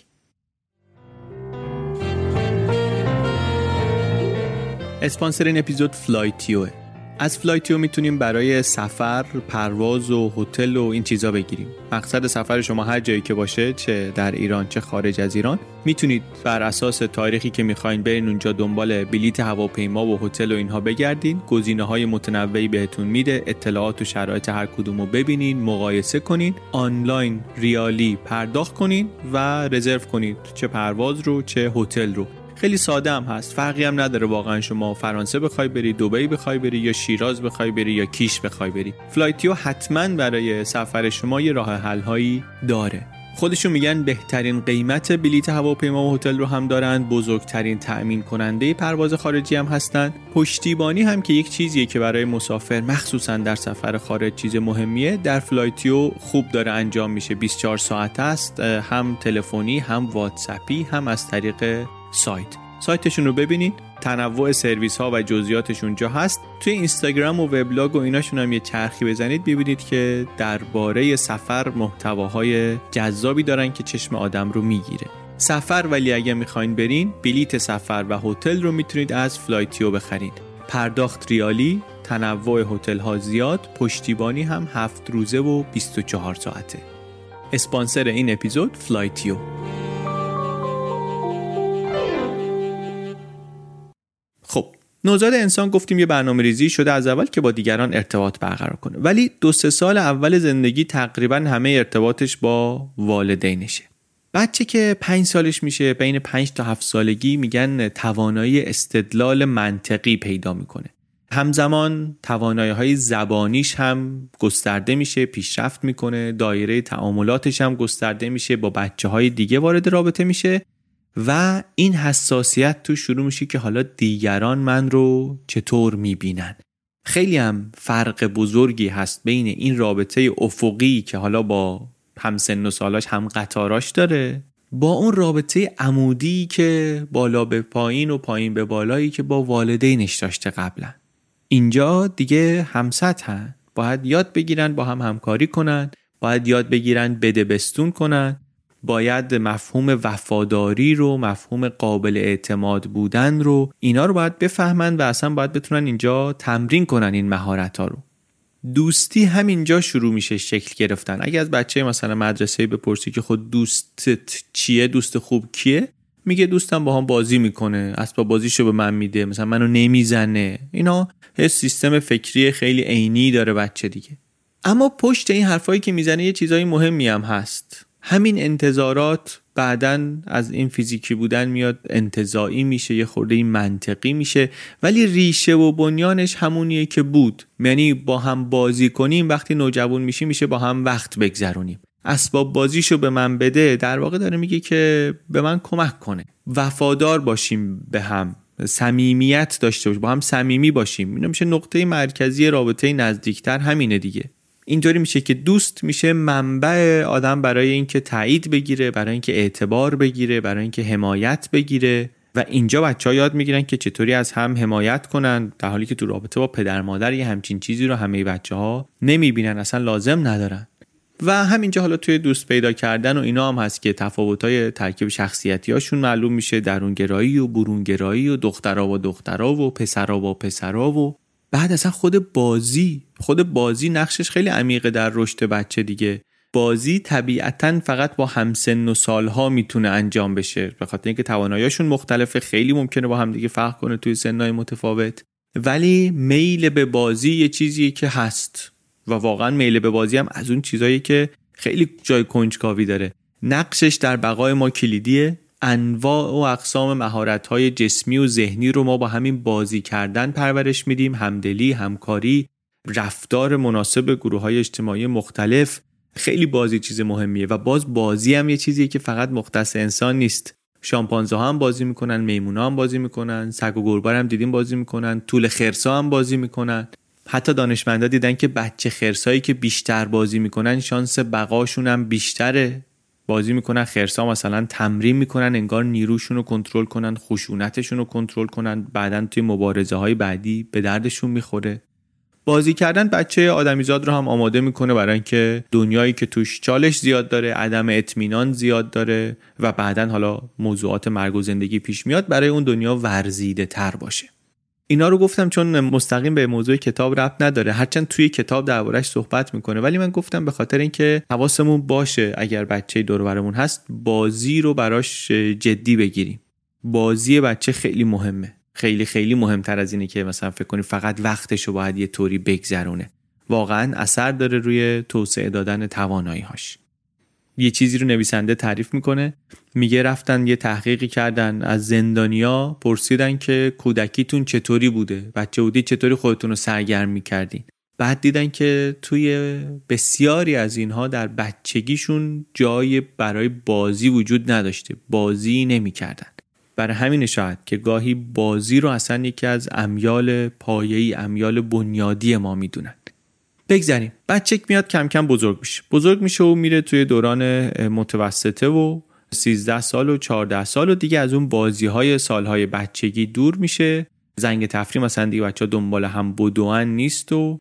Speaker 5: اسپانسر این اپیزود فلایتیو. از فلایتیو میتونیم برای سفر، پرواز و هتل و این چیزا بگیریم. مقصد سفر شما هر جایی که باشه، چه در ایران چه خارج از ایران، میتونید بر اساس تاریخی که میخواین برین اونجا دنبال بلیت هواپیما و هتل و اینها بگردین. گزینه‌های متنوعی بهتون میده، اطلاعات و شرایط هر کدومو ببینین، مقایسه کنین، آنلاین ریالی پرداخت کنین و رزرو کنید، چه پرواز رو چه هتل رو. خیلی ساده هم هست، فرقی هم نداره واقعا شما فرانسه بخوای بری، دبی بخوای بری، یا شیراز بخوای بری، یا کیش بخوای بری. فلایتیو حتما برای سفر شما یه راه حل هایی داره. خودشون میگن بهترین قیمت بلیت هواپیما و هتل رو هم دارن، بزرگترین تأمین کننده پرواز خارجی هم هستن. پشتیبانی هم که یک چیزیه که برای مسافر مخصوصا در سفر خارج چیز مهمیه، در فلایتیو خوب داره انجام میشه. 24 ساعت است، هم تلفنی، هم واتساپی، هم از طریق سایتشون رو ببینید، تنوع سرویس ها و جزئیاتش اونجا هست. توی اینستاگرام و وبلاگ و ایناشون هم یه چرخی بزنید، ببینید که درباره سفر محتواهای جذابی دارن که چشم آدم رو میگیره. سفر ولی اگه میخواین برین، بلیت سفر و هتل رو میتونید از فلایتیو بخرید. پرداخت ریالی، تنوع هتل ها زیاد، پشتیبانی هم 7 روزه و 24 ساعته. اسپانسر این اپیزود فلایتیو. خب، نوزاد انسان گفتیم یه برنامه‌ریزی شده از اول که با دیگران ارتباط برقرار کنه، ولی 2-3 سال اول زندگی تقریبا همه ارتباطش با والدینشه. بچه که 5 سالش میشه، بین 5 تا 7 سالگی، میگن توانایی استدلال منطقی پیدا میکنه. همزمان توانایی‌های زبانیش هم گسترده میشه، پیشرفت میکنه، دایره تعاملاتش هم گسترده میشه، با بچه‌های دیگه وارد رابطه میشه و این حساسیت تو شروع میشه که حالا دیگران من رو چطور میبینن. خیلی هم فرق بزرگی هست بین این رابطه افقی که حالا با همسن و سالاش هم قطاراش داره، با اون رابطه عمودی که بالا به پایین و پایین به بالایی که با والدینش داشته قبلا. اینجا دیگه همسطحن، باید یاد بگیرن با هم همکاری کنن، باید یاد بگیرن بدبستون کنن، باید مفهوم وفاداری رو، مفهوم قابل اعتماد بودن رو، اینا رو باید بفهمن و اصلا باید بتونن اینجا تمرین کنن این مهارت‌ها رو. دوستی همینجا شروع میشه شکل گرفتن. اگه از بچه مثلا مدرسه بپرسی که خود دوستت چیه، دوست خوب کیه، میگه دوستم با هم بازی میکنه، اسباب بازیشو به من میده، مثلا منو نمیزنه. اینا یه سیستم فکری خیلی عینی داره بچه دیگه. اما پشت این حرفایی که میزنه یه چیزای مهمی هم هست. همین انتظارات بعدن از این فیزیکی بودن میاد انتزاعی میشه، یه خورده این منطقی میشه، ولی ریشه و بنیانش همونیه که بود. یعنی با هم بازی کنیم، وقتی نوجوان میشه با هم وقت بگذرونیم. اسباب بازیشو به من بده، در واقع داره میگه که به من کمک کنه. وفادار باشیم به هم، صمیمیت داشته باشیم، با هم صمیمی باشیم. اینا میشه نقطه مرکزی رابطه نزدیکتر، همینه دیگه. اینطوری میشه که دوست میشه منبع آدم برای اینکه تایید بگیره، برای اینکه اعتبار بگیره، برای اینکه حمایت بگیره. و اینجا بچه‌ها یاد میگیرن که چطوری از هم حمایت کنن، در حالی که تو رابطه با پدر مادر یه همچین چیزی رو همه بچه‌ها نمیبینن، اصلا لازم ندارن. و همینجا حالا توی دوست پیدا کردن و اینا هم هست که تفاوت‌های ترکیب شخصیتی‌هاشون معلوم میشه، درونگرایی و برونگرایی و دخترا و دخترا و پسرا و پسرا. و بعد اصلا خود بازی نقشش خیلی عمیقه در رشد بچه دیگه. بازی طبیعتاً فقط با همسن و سالها میتونه انجام بشه، به خاطر اینکه توانایی‌هاشون مختلفه، خیلی ممکنه با هم دیگه فرق کنه توی سن‌های متفاوت. ولی میل به بازی یه چیزیه که هست و واقعاً میل به بازی هم از اون چیزایی که خیلی جای کنجکاوی داره. نقشش در بقای ما کلیدیه. انواع و اقسام مهارت‌های جسمی و ذهنی رو ما با همین بازی کردن پرورش میدیم، همدلی، همکاری، رفتار مناسب گروه‌های اجتماعی مختلف. خیلی بازی چیز مهمیه و باز بازی هم یه چیزیه که فقط مختص انسان نیست. شامپانزه ها هم بازی میکنن، میمونا هم بازی میکنن، سگ و گربه هم دیدیم بازی میکنن، طول خرسا هم بازی میکنن. حتی دانشمندا دیدن که بچه خرسایی که بیشتر بازی میکنن شانس بقاشون هم بیشتره. بازی میکنن، خرسا مثلا تمرین میکنن انگار نیروشون رو کنترل کنن، خشونتشون رو کنترل کنن، بعدن توی مبارزه های بعدی به دردشون میخوره. بازی کردن بچه آدمیزاد رو هم آماده میکنه برای اینکه دنیایی که توش چالش زیاد داره، عدم اطمینان زیاد داره و بعدن حالا موضوعات مرگ و زندگی پیش میاد، برای اون دنیا ورزیده تر باشه. اینا رو گفتم چون مستقیم به موضوع کتاب ربط نداره، هرچند توی کتاب دربارش صحبت میکنه، ولی من گفتم به خاطر اینکه حواسمون باشه اگر بچه دور و برمون هست بازی رو براش جدی بگیریم. بازی بچه خیلی مهمه، خیلی خیلی مهمتر از اینه که مثلا فکر کنی فقط وقتشو باید یه طوری بگذرونه. واقعا اثر داره روی توسعه دادن توانایی‌هاش. یه چیزی رو نویسنده تعریف میکنه، میگه رفتن یه تحقیقی کردن، از زندانیا پرسیدن که کودکیتون چطوری بوده، بچه بودی چطوری خودتون رو سرگرم میکردین. بعد دیدن که توی بسیاری از اینها در بچگیشون جای برای بازی وجود نداشته، بازی نمیکردن. برای همین شاید که گاهی بازی رو اصلا یکی از امیال پایه‌ای، امیال بنیادی ما میدونن. بگذاریم. بچه میاد کم کم بزرگ میشه و میره توی دوران متوسطه و 13 سال و 14 سال و دیگه از اون بازی‌های سالهای بچگی دور میشه. زنگ تفریح مثلا دیگه بچه‌ها دنبال هم بدوئن نیست و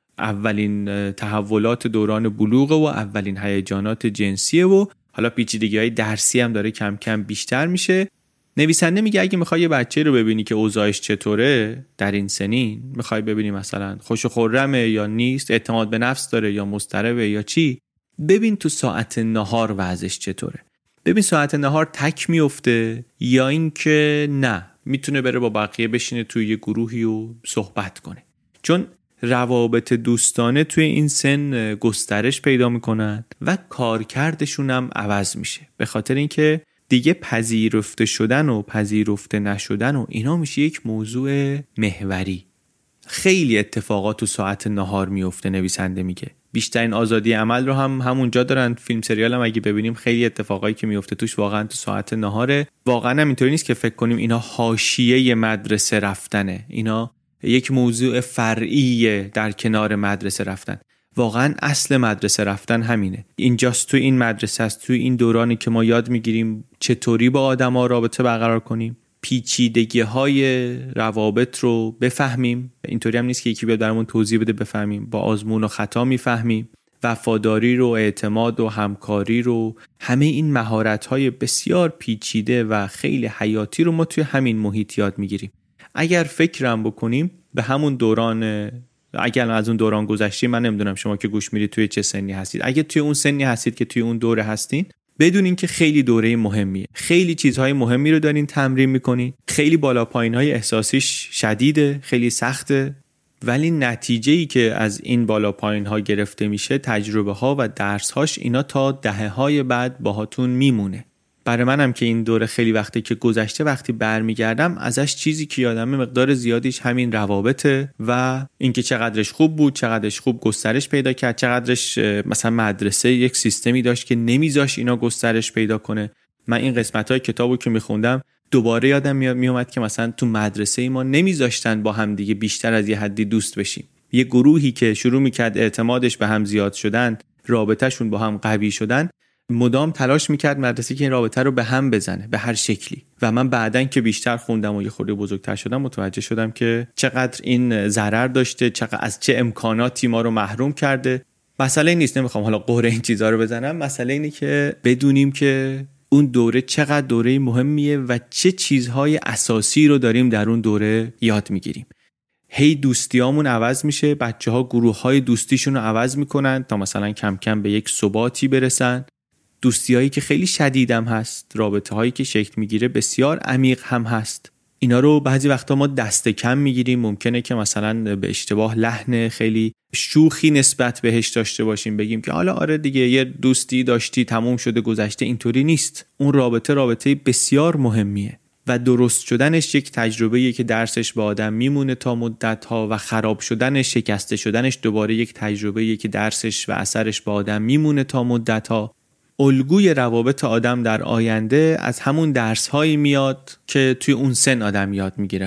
Speaker 5: اولین تحولات دوران بلوغ و اولین هیجانات جنسیه و حالا پیچیدگی‌های درسی هم داره کم کم بیشتر میشه. نویسنده میگه اگه میخوای یه بچه رو ببینی که اوضاعش چطوره در این سنین، میخوای ببینی مثلا خوش و خرمه یا نیست، اعتماد به نفس داره یا مضطربه یا چی، ببین تو ساعت نهار وضعش چطوره. ببین ساعت نهار تک میفته یا این که نه میتونه بره با بقیه بشینه توی یه گروهی و صحبت کنه. چون روابط دوستانه توی این سن گسترش پیدا میکنن و کارکردشون هم عوض میشه، به خاطر اینکه دیگه پذیرفته شدن و پذیرفته نشدن و اینا میشه یک موضوع محوری. خیلی اتفاقات تو ساعت نهار میفته. نویسنده میگه بیشترین آزادی عمل رو هم همونجا دارن. فیلم سریال هم اگه ببینیم خیلی اتفاقایی که میفته توش واقعا تو ساعت نهاره. واقعا هم اینطوری نیست که فکر کنیم اینا حاشیه مدرسه رفتنه، اینا یک موضوع فرعیه در کنار مدرسه رفتن. واقعا اصل مدرسه رفتن همینه. اینجاست، تو این مدرسه است، تو این دورانی که ما یاد میگیریم چطوری با آدما رابطه برقرار کنیم، پیچیدگی‌های روابط رو بفهمیم. اینطوری هم نیست که یکی بیاد برامون توضیح بده بفهمیم، با آزمون و خطا میفهمیم. وفاداری رو، اعتماد و همکاری رو، همه این مهارت‌های بسیار پیچیده و خیلی حیاتی رو ما توی همین محیط یاد میگیریم. اگر فکرم بکنیم به همون دوران، اگر از اون دوران گذشتیم، من نمیدونم شما که گوش میدید توی چه سنی هستید، اگه توی اون سنی هستید که توی اون دوره هستین، بدونین که خیلی دوره مهمیه، خیلی چیزهای مهمی رو دارین تمرین میکنین، خیلی بالا پایین‌های احساسیش شدیده، خیلی سخته، ولی نتیجه‌ای که از این بالا پایین‌ها گرفته میشه، تجربه‌ها و درس‌هاش، اینا تا دهه‌های بعد باهاتون میمونه. برای منم که این دوره خیلی وقته که گذشته، وقتی برمیگردم ازش چیزی که یادمه مقدار زیادیش همین روابطه و اینکه چقدرش خوب بود، چقدرش خوب گسترش پیدا کرد، چقدرش مثلا مدرسه یک سیستمی داشت که نمیذاش اینا گسترش پیدا کنه. من این قسمت‌های کتابو که میخوندم دوباره یادم میومد که مثلا تو مدرسه ما نمیذاشتن با هم دیگه بیشتر از یه حدی دوست بشیم. یه گروهی که شروع میکرد اعتمادش به هم زیاد شدن، رابطه‌شون با هم قوی شدن، مدام تلاش میکرد مدرسه که این رابطه رو به هم بزنه به هر شکلی. و من بعدن که بیشتر خوندم و یه خورده بزرگتر شدم متوجه شدم که چقدر این ضرر داشته، چقدر از چه امکاناتی ما رو محروم کرده. مسئله نیست، نمیخوام حالا قهر این چیزا رو بزنم، مسئله اینه که بدونیم که اون دوره چقدر دوره مهمیه و چه چیزهای اساسی رو داریم در اون دوره یاد میگیریم. هی دوستیامون عوض میشه، بچه‌ها گروه‌های دوستیشون رو عوض میکنن تا مثلا کم کم به یک ثباتی برسن. دوستیایی که خیلی شدیدم هست، رابطه‌هایی که شکل میگیره بسیار عمیق هم هست. اینا رو بعضی وقتا ما دست کم میگیریم، ممکنه که مثلا به اشتباه لحن خیلی شوخی نسبت بهش داشته باشیم، بگیم که حالا آره دیگه یه دوستی داشتی تموم شده گذشته. اینطوری نیست. اون رابطه بسیار مهمیه و درست شدنش یک تجربه‌ایه که درسش به آدم میمونه تا مدت‌ها و خراب شدنش، شکسته شدنش دوباره یک تجربه‌ایه که درسش و اثرش به آدم میمونه تا مدت‌ها. الگوی روابط آدم در آینده از همون درس‌هایی میاد که توی اون سن آدم یاد میگیره.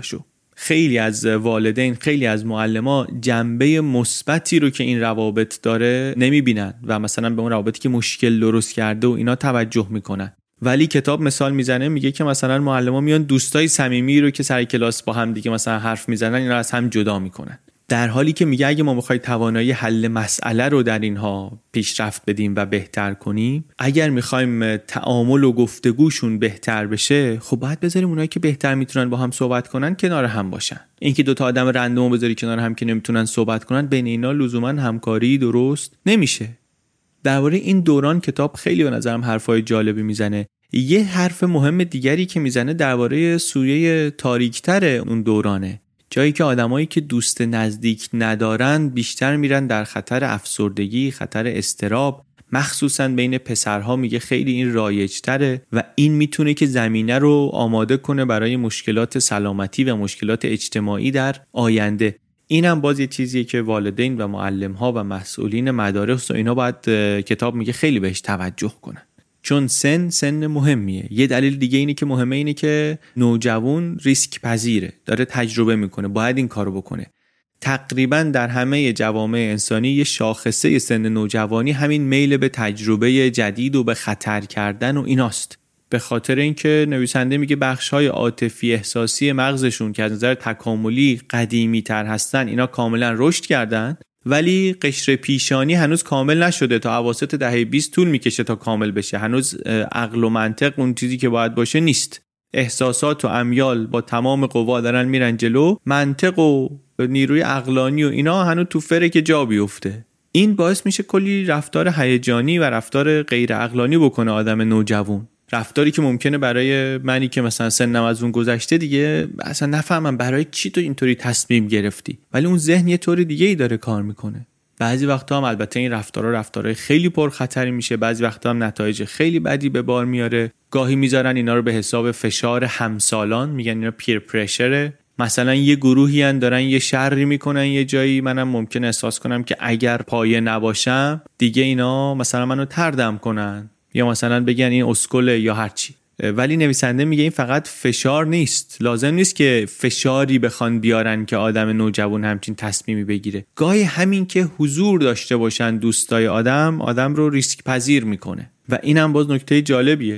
Speaker 5: خیلی از والدین، خیلی از معلما جنبه مثبتی رو که این روابط داره نمیبینن و مثلا به اون روابطی که مشکل درست کرده و اینا توجه میکنن. ولی کتاب مثال میزنه، میگه که مثلا معلما میان دوستای صمیمی رو که سر کلاس با هم دیگه مثلا حرف میزنن اینا از هم جدا میکنن، در حالی که میگه اگه ما میخوایم توانایی حل مسئله رو در اینها پیشرفت بدیم و بهتر کنیم، اگر میخوایم تعامل و گفتگوشون بهتر بشه، خب باید بذاریم اونایی که بهتر میتونن با هم صحبت کنن کنار هم باشن. اینکه دو تا آدم رندوم بذاری کنار هم که نمیتونن صحبت کنن، بین اینا لزوما همکاری درست نمیشه. درباره این دوران کتاب خیلی به نظرم حرفای جالبی میزنه. یه حرف مهم دیگری که میزنه درباره سویه تاریک‌تر اون دورانه، جایی که آدمایی که دوست نزدیک ندارن بیشتر میرن در خطر افسردگی، خطر اضطراب، مخصوصا بین پسرها میگه خیلی این رایج‌تره و این میتونه که زمینه رو آماده کنه برای مشکلات سلامتی و مشکلات اجتماعی در آینده. اینم باز یه چیزیه که والدین و معلم‌ها و مسئولین مدارس و اینا باید کتاب میگه خیلی بهش توجه کنن، چون سن مهمیه. یه دلیل دیگه اینه که مهمه اینه که نوجوان ریسک پذیره، داره تجربه میکنه، باید این کارو بکنه. تقریبا در همه جوامع انسانی یه شاخصه سن نوجوانی همین میل به تجربه جدید و به خطر کردن و ایناست. به خاطر اینکه نویسنده میگه بخش‌های عاطفی احساسی مغزشون که از نظر تکاملی قدیمی تر هستن، اینا کاملا رشد کردن، ولی قشر پیشانی هنوز کامل نشده. تا اواسط دهه 20 طول میکشه تا کامل بشه. هنوز عقل و منطق اون چیزی که باید باشه نیست. احساسات و امیال با تمام قوا دارن میرن جلو، منطق و نیروی عقلانی و اینا هنوز تو فره که جا بیفته. این باعث میشه کلی رفتار هیجانی و رفتار غیر عقلانی بکنه آدم نوجوان، رفتاری که ممکنه برای منی که مثلا سنم از اون گذشته دیگه اصلا نفهمم برای چی تو اینطوری تصمیم گرفتی، ولی اون ذهن یه طور دیگه ای داره کار میکنه. بعضی وقتا هم البته این رفتارهای خیلی پرخطری میشه، بعضی وقتا هم نتایج خیلی بدی به بار میاره. گاهی میذارن اینا رو به حساب فشار همسالان، میگن اینا پیر پرشره. مثلا یه گروهی ان دارن یه شری میکنن یه جایی، منم ممکنه احساس کنم که اگر پایه نباشم دیگه اینا مثلا منو تردم کنن یا مثلا بگن این اسکله یا هرچی. ولی نویسنده میگه این فقط فشار نیست، لازم نیست که فشاری بخوان بیارن که آدم نوجوان همچین تصمیمی بگیره. گاهی همین که حضور داشته باشن دوستای آدم رو ریسک پذیر میکنه و اینم باز نکته جالبیه.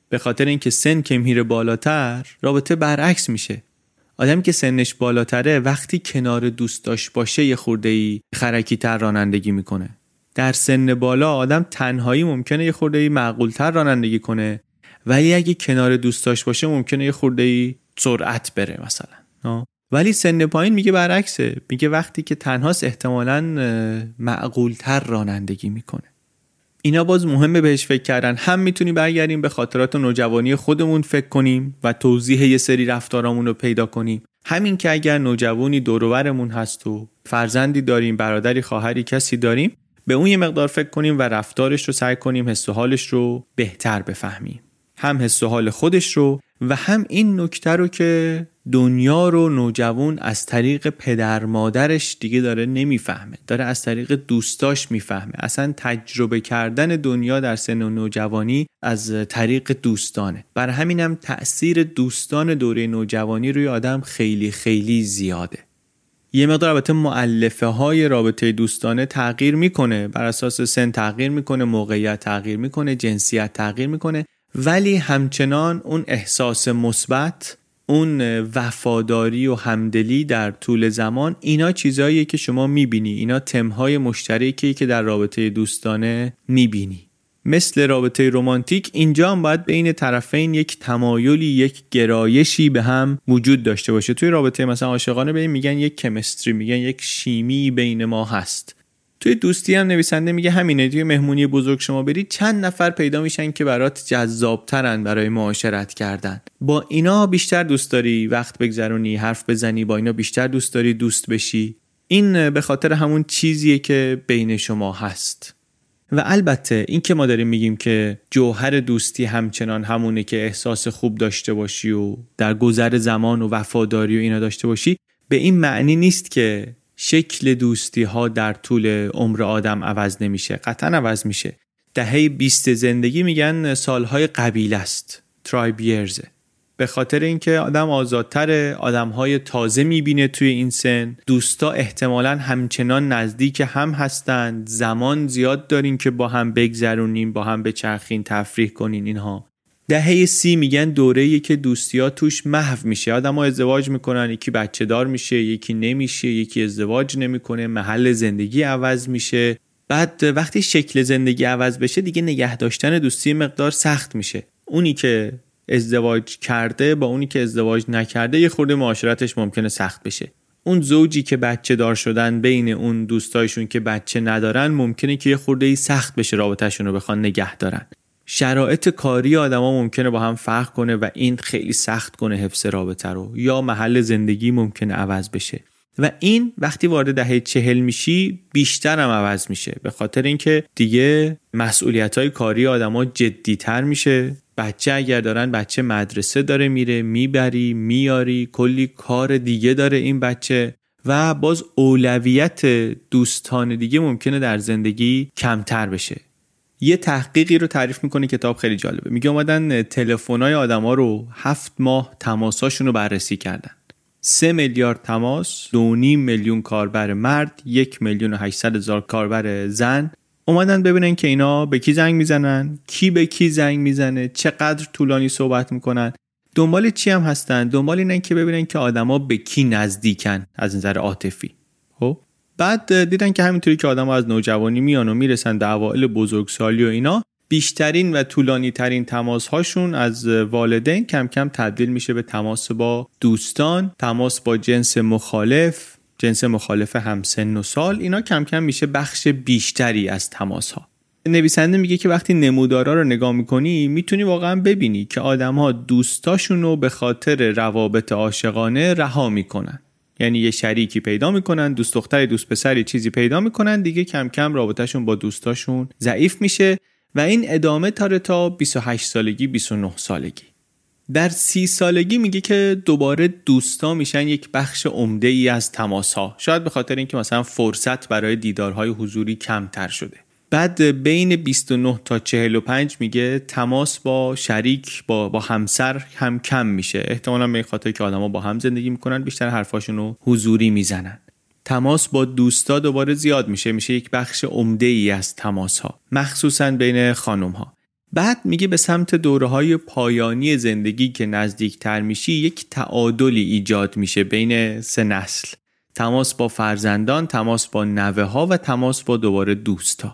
Speaker 5: به خاطر اینکه سن که میره بالاتر رابطه برعکس میشه. آدمی که سنش بالاتره وقتی کنار دوستاش باشه یه خورده‌ای خرکی‌تر رانندگی میکنه. در سن بالا آدم تنهایی ممکنه یه خورده‌ای معقول‌تر رانندگی کنه، ولی اگه کنار دوستاش باشه ممکنه یه خورده‌ای سرعت بره مثلا. ولی سن پایین میگه برعکسه، میگه وقتی که تنهاست احتمالاً معقول‌تر رانندگی میکنه. اینا باز مهمه بهش فکر کردن. هم میتونیم برگردیم به خاطرات نوجوانی خودمون فکر کنیم و توضیح یه سری رفتارامون رو پیدا کنیم. همین که اگر نوجوانی دور و برمون هست و فرزندی داریم، برادری، خواهری، کسی داریم، به اون یه مقدار فکر کنیم و رفتارش رو سعی کنیم حس و حالش رو بهتر بفهمیم. هم حس و حال خودش رو و هم این نکته رو که دنیا رو نوجوان از طریق پدر مادرش دیگه داره نمیفهمه، داره از طریق دوستاش میفهمه. اصلا تجربه کردن دنیا در سن نوجوانی از طریق دوستانه. برای همینم تأثیر دوستان دوره نوجوانی روی آدم خیلی خیلی زیاده. یه مقدار البته مؤلفه های رابطه دوستانه تغییر میکنه، بر اساس سن تغییر میکنه، موقعیت تغییر میکنه، جنسیت تغییر میکنه، ولی همچنان اون احساس مثبت، اون وفاداری و همدلی در طول زمان، اینا چیزاییه که شما میبینی، اینا تمهای مشترکی که در رابطه دوستانه میبینی. مثل رابطه رمانتیک اینجا هم باید بین طرفین یک تمایلی، یک گرایشی به هم وجود داشته باشه. توی رابطه مثلا عاشقانه به این میگن یک کمستری، میگن یک شیمی بین ما هست. توی دوستی هم نویسنده میگه همینه. توی مهمونی بزرگ شما برید چند نفر پیدا میشن که برات جذابترن برای معاشرت کردن. با اینا بیشتر دوست داری وقت بگذرونی، حرف بزنی، با اینا بیشتر دوست داری دوست بشی. این به خاطر همون چیزیه که بین شما هست. و البته این که ما داریم میگیم که جوهر دوستی همچنان همونه که احساس خوب داشته باشی و در گذر زمان و وفاداری و اینا داشته باشی، به این معنی نیست که شکل دوستی ها در طول عمر آدم عوض نمیشه. قطعا عوض میشه. دهه 20 زندگی میگن سالهای قبیله است، ترایب یرزه. به خاطر اینکه آدم آزادتره، آدمهای تازه میبینه توی این سن، دوستا احتمالاً همچنان نزدیک هم هستند، زمان زیاد دارین که با هم بگذرونین، با هم بچرخین، تفریح کنین. اینها دهه 30 میگن دوره‌ای که دوستی‌ها توش محو میشه. آدم‌ها ازدواج میکنن، یکی بچه دار میشه، یکی نمیشه، یکی ازدواج نمیکنه، محل زندگی عوض میشه. بعد وقتی شکل زندگی عوض بشه دیگه نگه داشتن دوستی مقدار سخت میشه. اونی که ازدواج کرده با اونی که ازدواج نکرده یه خورده معاشرتش ممکنه سخت بشه. اون زوجی که بچه دار شدن بین اون دوستایشون که بچه ندارن ممکنه که یه خورده سخت بشه رابطه‌شون رو بخوان نگه دارن. شرایط کاری آدما ممکنه با هم فرق کنه و این خیلی سخت کنه حفظ رابطه رو، یا محل زندگی ممکنه عوض بشه. و این وقتی وارد دهه 40 میشی بیشتر هم عوض میشه، به خاطر اینکه دیگه مسئولیت‌های کاری آدما جدی‌تر میشه. بچه اگر دارن، بچه مدرسه داره میره، میبری میاری، کلی کار دیگه داره این بچه و باز اولویت دوستان دیگه ممکنه در زندگی کمتر بشه. یه تحقیقی رو تعریف میکنه کتاب، خیلی جالبه. میگه اومدن تلفن‌های آدما رو 7 ماه تماساشون رو بررسی کردن. 3 میلیارد تماس، 2.5 میلیون کاربر مرد، 1,800,000 کاربر زن. اومدن ببینن که اینا به کی زنگ میزنن، کی به کی زنگ میزنه، چقدر طولانی صحبت میکنن، دنبال چی هم هستن. دنبال اینن که ببینن که آدما به کی نزدیکن از نظر عاطفی. خب بعد دیدن که همینطوری که آدما از نوجوانی میان و میرسن به اوایل بزرگسالی و اینا، بیشترین و طولانی ترین تماس هاشون از والدین کم کم تبدیل میشه به تماس با دوستان، تماس با جنس مخالف، جنس مخالف همسن و سال. اینا کم کم میشه بخش بیشتری از تماس ها. نویسنده میگه که وقتی نمودارا رو نگاه میکنی میتونی واقعا ببینی که آدم‌ها دوستاشون رو به خاطر روابط عاشقانه رها میکنن. یعنی یه شریکی پیدا میکنن، دوست دختری، دوست پسری، چیزی پیدا میکنن، دیگه کم کم رابطهشون با دوستاشون ضعیف میشه و این ادامه تا 28 سالگی، 29 سالگی. در 30 سالگی میگه که دوباره دوستا میشن یک بخش عمده ای از تماس ها. شاید به خاطر اینکه مثلا فرصت برای دیدارهای حضوری کمتر شده. بعد بین 29 تا 45 میگه تماس با شریک، با همسر هم کم میشه. احتمالاً به خاطر که آدما با هم زندگی میکنن بیشتر حرفاشون رو حضوری میزنن. تماس با دوستا دوباره زیاد میشه یک بخش عمده ای از تماس ها، مخصوصاً بین خانم ها. بعد میگه به سمت دوره‌های پایانی زندگی که نزدیکتر میشی یک تعادلی ایجاد میشه بین 3 نسل. تماس با فرزندان، تماس با نوه‌ها و تماس با دوباره دوستا.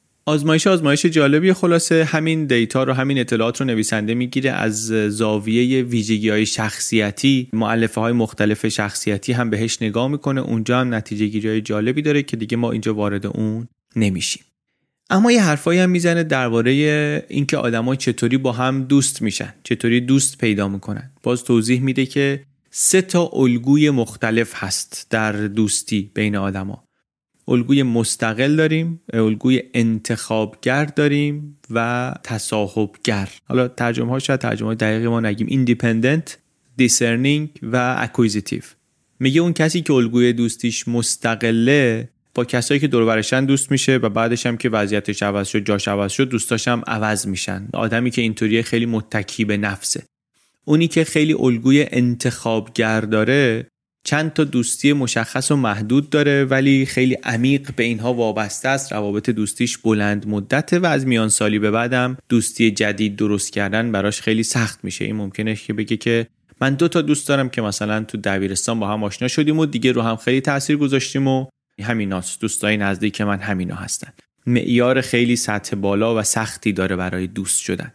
Speaker 5: آزمایش جالبی. خلاصه همین دیتا رو، همین اطلاعات رو نویسنده میگیره از زاویه ویژگی‌های شخصیتی، مؤلفه‌های مختلف شخصیتی هم بهش نگاه میکنه. اونجا هم نتیجه‌گیری‌های جالبی داره که دیگه ما اینجا وارد اون نمیشیم. اما یه حرفایی هم میزنه درباره اینکه آدم‌ها چطوری با هم دوست میشن، چطوری دوست پیدا میکنن. باز توضیح میده که 3 تا الگوی مختلف هست در دوستی بین آدم‌ها. الگوی مستقل داریم، الگوی انتخابگر داریم و تصاحبگر. حالا ترجمه‌ها شاید ترجمه دقیقی ما نگیم. Independent, Discerning و Acquisitive. میگه اون کسی که الگوی دوستیش مستقله با کسایی که دور و برشن دوست میشه و بعدش هم که وضعیتش عوض شد، جاش عوض شد، دوستاش هم عوض میشن. آدمی که اینطوریه خیلی متکی به نفسه. اونی که خیلی الگوی انتخابگر داره چند تا دوستی مشخص و محدود داره ولی خیلی عمیق به اینها وابسته است. روابط دوستیش بلند مدته و از میان سالی به بعدم دوستی جدید درست کردن براش خیلی سخت میشه. این ممکنه که بگه که من 2 تا دوست دارم که مثلا تو دبیرستان با هم آشنا شدیم و دیگه رو هم خیلی تأثیر گذاشتیم و همیناست، دوستای نزدیک من همینا هستن. معیار خیلی سطح بالا و سختی داره برای دوست شدن.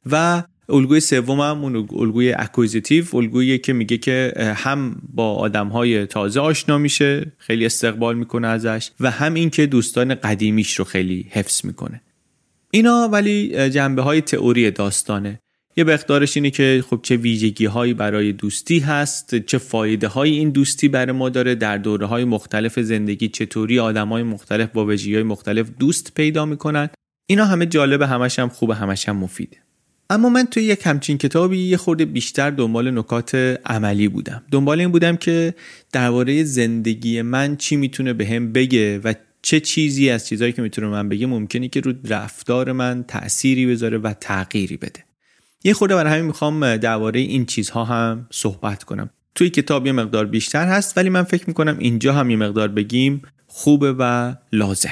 Speaker 5: و الگوی سوم هم اون الگوی اکوزیتیو، الگویی که میگه که هم با آدم‌های تازه آشنا میشه، خیلی استقبال میکنه ازش، و هم این که دوستان قدیمیش رو خیلی حفظ میکنه. اینا ولی جنبه‌های تئوری داستانه. یه مقدارش اینه که خب چه ویژگی‌هایی برای دوستی هست، چه فایده‌هایی این دوستی برای ما داره، در دوره‌های مختلف زندگی چطوری آدم‌های مختلف با ویژگی‌های مختلف دوست پیدا میکنن. اینا همه جالبه، همش هم خوبه، همش هم مفیده. اما من توی یک همچین کتابی یه خورده بیشتر دنبال نکات عملی بودم. دنبال این بودم که درباره زندگی من چی میتونه بهم بگه و چه چیزی از چیزایی که میتونه من بگه ممکنه که رو رفتار من تأثیری بذاره و تغییری بده. یه خورده برای همین میخوام درباره این چیزها هم صحبت کنم. توی کتاب یه مقدار بیشتر هست ولی من فکر میکنم اینجا هم یه مقدار بگیم خوبه و لازم.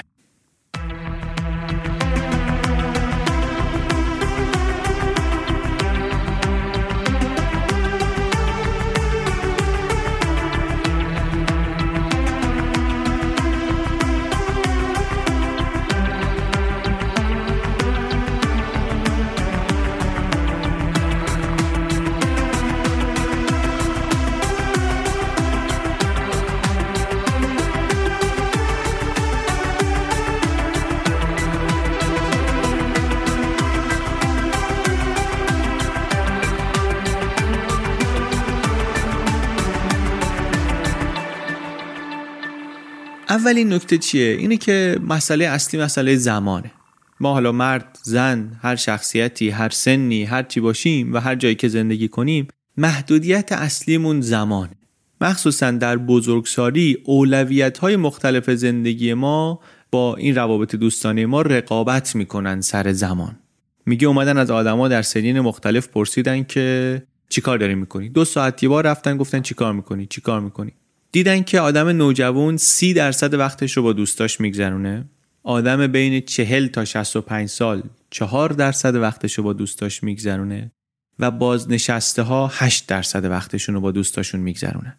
Speaker 5: اولین نکته چیه؟ اینه که مسئله اصلی مسئله زمانه. ما حالا مرد، زن، هر شخصیتی، هر سنی، هر چی باشیم و هر جایی که زندگی کنیم، محدودیت اصلیمون زمانه. مخصوصا در بزرگسالی اولویت‌های مختلف زندگی ما با این روابط دوستانه ما رقابت میکنن سر زمان. میگه اومدن از آدما در سنین مختلف پرسیدن که چیکار داری میکنی؟ 2 ساعت یه بار رفتن گفتن چیکار میکنی؟ دیدن که آدم نوجوان 30% وقتش رو با دوستاش میگذرونه، آدم بین 40 تا 65 سال 4% وقتش رو با دوستاش میگذرونه و بازنشسته ها 8% وقتشون رو با دوستاشون میگذرونن.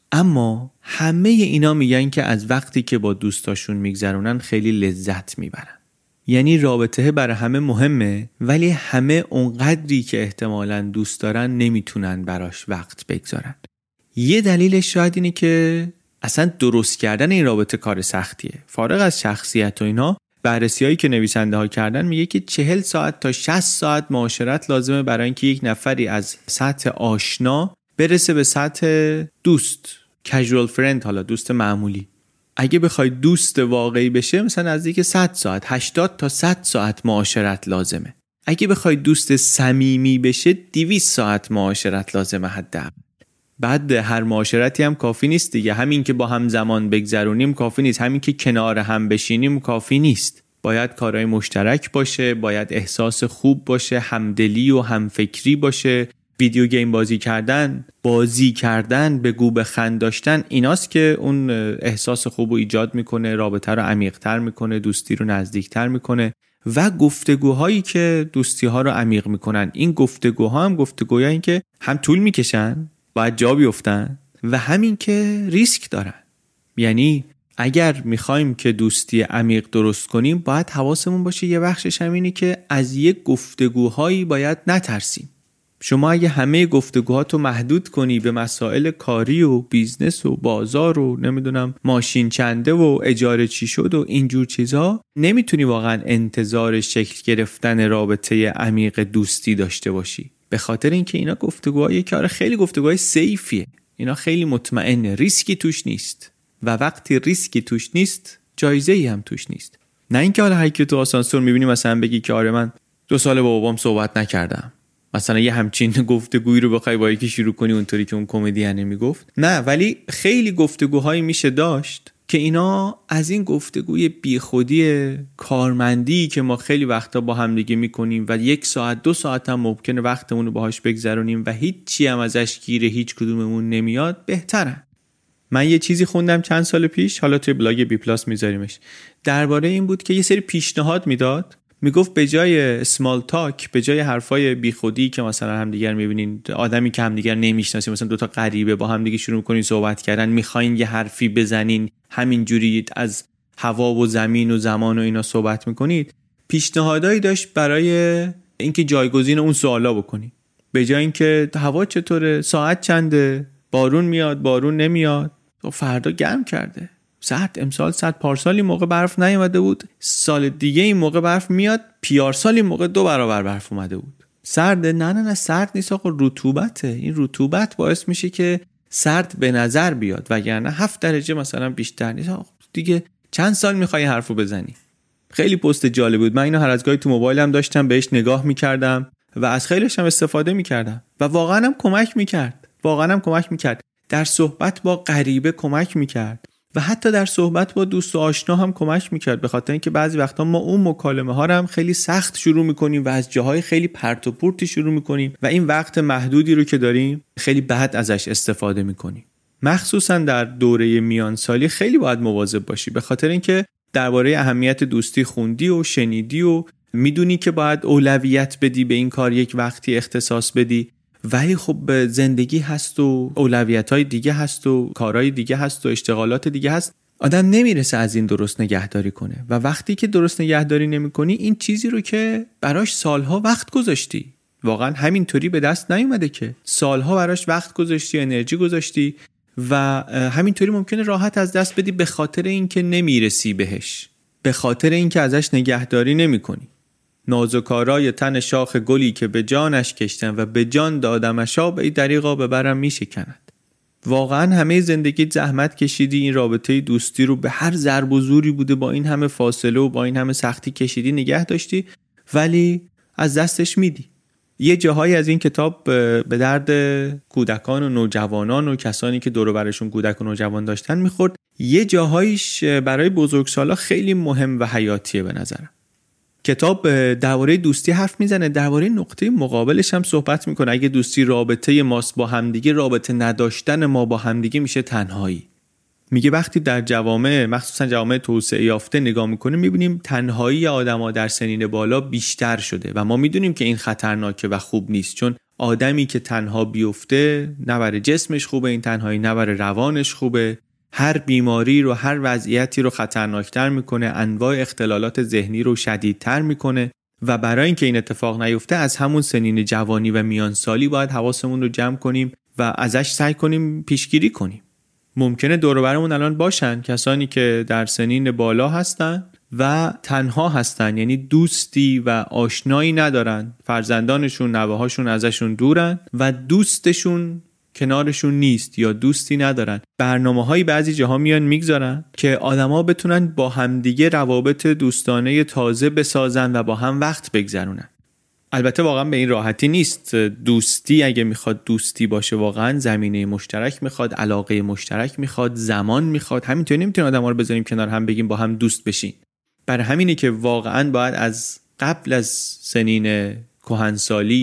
Speaker 5: اما همه اینا میگن که از وقتی که با دوستاشون میگذرونن خیلی لذت میبرن. یعنی رابطه برای همه مهمه ولی همه اونقدری که احتمالاً دوست دارن نمیتونن براش وقت بگذارن. یه دلیلش شاید اینه که اصلا درست کردن این رابطه کار سختیه. فارغ از شخصیت و اینا، بررسی‌هایی که نویسنده ها کردن میگه که 40 ساعت تا 60 ساعت معاشرت لازمه برای اینکه یک نفری از سطح آشنا برسه به سطح دوست، casual friend، حالا دوست معمولی. اگه بخوای دوست واقعی بشه مثلا نزدیک 100 ساعت، 80 تا 100 ساعت معاشرت لازمه. اگه بخوای دوست صمیمی بشه 200 ساعت معاشرت لازمه حداقل. بعد هر معاشرتی هم کافی نیست دیگه. همین که با هم زمان بگذرونیم کافی نیست، همین که کنار هم بشینیم کافی نیست. باید کارهای مشترک باشه، باید احساس خوب باشه، همدلی و همفکری باشه، ویدیو گیم بازی کردن به گو بخند داشتن، ایناست که اون احساس خوب رو ایجاد میکنه، رابطه رو عمیق‌تر میکنه، دوستی رو نزدیکتر میکنه و گفتگوهایی که دوستی ها رو عمیق میکنن. این گفتگوها هم گفتگوهایی که هم طول میکشن، باید جا بیفتن و همین که ریسک دارن. یعنی اگر میخوایم که دوستی عمیق درست کنیم باید حواسمون باشه یه بخشش همینی که از یک گفتگوهایی باید نترسیم. شما اگه همه گفتگوهاتو محدود کنی به مسائل کاری و بیزنس و بازار و نمیدونم ماشین چنده و اجاره چی شد و اینجور چیزها، نمیتونی واقعا انتظار شکل گرفتن رابطه عمیق دوستی داشته باشی. به خاطر اینکه اینا گفتگوهای که خیلی گفتگوهای سیفیه، اینا خیلی مطمئنه، ریسکی توش نیست و وقتی ریسکی توش نیست جایزه‌ای هم توش نیست. نه اینکه حالا هر کی تو آسانسور میبینی مثلا بگی که آره من 2 سال با بابام صحبت نکردم، مثلا یه همچین گفتگویی رو بخوای با یکی شروع کنی اونطوری که اون کمدین میگفت. نه، ولی خیلی گفتگوهایی میشه داشت که اینا از این گفتگوی بیخودی کارمندی که ما خیلی وقتا با هم دیگه میکنیم و 1 ساعت 2 ساعت هم ممکنه وقتمون رو باهاش بگذرونیم و هیچی هم ازش گیره هیچ کدوممون نمیاد، بهتره. من یه چیزی خوندم چند سال پیش، حالا توی بلاگ بی پلاس میذاریمش، درباره این بود که یه سری پیشنهاد میداد، میگفت به جای اسمال تاک، به جای حرفای بیخودی که مثلا همدیگر میبینین آدمی که همدیگر نمیشناسین، مثلا 2 تا غریبه با همدیگه شروع میکنین صحبت کردن، میخواین یه حرفی بزنین همینجوری از هوا و زمین و زمان و اینا صحبت میکنید، پیشنهادایی داشت برای اینکه جایگزین اون سوالا بکنی. به جای اینکه هوا چطوره، ساعت چنده، بارون میاد بارون نمیاد، فردا گرم کرده، سرد، امسال سرد، پارسال این موقع برف نیومده بود، سال دیگه این موقع برف میاد، پیارسال این موقع 2 برابر برف اومده بود. سرده؟ نه سرد نیست آقا، رطوبته. این رطوبت باعث میشه که سرد به نظر بیاد، وگرنه 7 درجه مثلا بیشتر نیست. آقا دیگه چند سال میخوای حرفو بزنی؟ خیلی پست جالب بود، من اینو هر از گاهی تو موبایلم داشتم بهش نگاه میکردم و از خیلیش هم استفاده میکردم و واقعا هم کمک میکرد. در صحبت با غریبه کمک میکرد و حتی در صحبت با دوست و آشنا هم کمک میکرد، به خاطر اینکه بعضی وقتا ما اون مکالمه ها رو هم خیلی سخت شروع میکنیم و از جاهای خیلی پرت و پورتی شروع میکنیم و این وقت محدودی رو که داریم خیلی بد ازش استفاده میکنیم. مخصوصا در دوره میانسالی خیلی باید مواظب باشی، به خاطر اینکه درباره اهمیت دوستی خوندی و شنیدی و میدونی که باید اولویت بدی به این کار، یک وقتی اختصاص بدی، ولی خب زندگی هست و اولویت‌های دیگه هست و کارهای دیگه هست و اشتغالات دیگه هست. آدم نمیرسه از این درست نگهداری کنه و وقتی که درست نگهداری نمی‌کنی این چیزی رو که براش سالها وقت گذاشتی، واقعا همینطوری به دست نیومده که سالها براش وقت گذاشتی، انرژی گذاشتی و همینطوری ممکنه راحت از دست بدی به خاطر اینکه نمیرسی بهش، به خاطر اینکه ازش نگهداری نمی‌کنی. نازکارای تن شاخ گلی که به جانش کشتن و به جان دادمشا، به این دریغا ببرم میشکند. واقعا همه زندگیت زحمت کشیدی، این رابطه دوستی رو به هر ضرب و زوری بوده، با این همه فاصله و با این همه سختی کشیدی، نگه داشتی، ولی از دستش میدی. یه جاهایی از این کتاب به درد کودکان و نوجوانان و کسانی که دور و برشون کودک و نوجوان داشتن میخورد، یه جاهایش برای بزرگسالا خیلی مهم و حیاتیه به نظرم. کتاب درباره دوستی حرف میزنه، درباره نقطه مقابلش هم صحبت میکنه. اگه دوستی رابطه ماست با همدیگه، رابطه نداشتن ما با همدیگه میشه تنهایی. میگه وقتی در جوامع، مخصوصا جوامع توسعه یافته نگاه میکنیم، میبینیم تنهایی آدما در سنین بالا بیشتر شده و ما میدونیم که این خطرناکه و خوب نیست، چون آدمی که تنها بیفته نه برای جسمش خوبه این تنهایی، نه برای روانش خوبه، هر بیماری رو، هر وضعیتی رو خطرناکتر میکنه، انواع اختلالات ذهنی رو شدیدتر میکنه و برای اینکه این اتفاق نیفته از همون سنین جوانی و میانسالی باید حواسمون رو جمع کنیم و ازش سعی کنیم پیشگیری کنیم. ممکنه دور و برمون الان باشن کسانی که در سنین بالا هستن و تنها هستن، یعنی دوستی و آشنایی ندارن، فرزندانشون، نوه‌هاشون ازشون دورن و دوستشون کنارشون نیست یا دوستی ندارن. برنامه‌های بعضی جاها میان میگذارن که آدما بتونن با همدیگه روابط دوستانه تازه بسازن و با هم وقت بگذرونن. البته واقعا به این راحتی نیست. دوستی اگه میخواد دوستی باشه واقعا زمینه مشترک میخواد، علاقه مشترک میخواد، زمان میخواد. همینطوری نمیتونیم آدما رو بذاریم کنار هم بگیم با هم دوست بشین. برای همینه که واقعا باید از قبل از سنین کهنسالی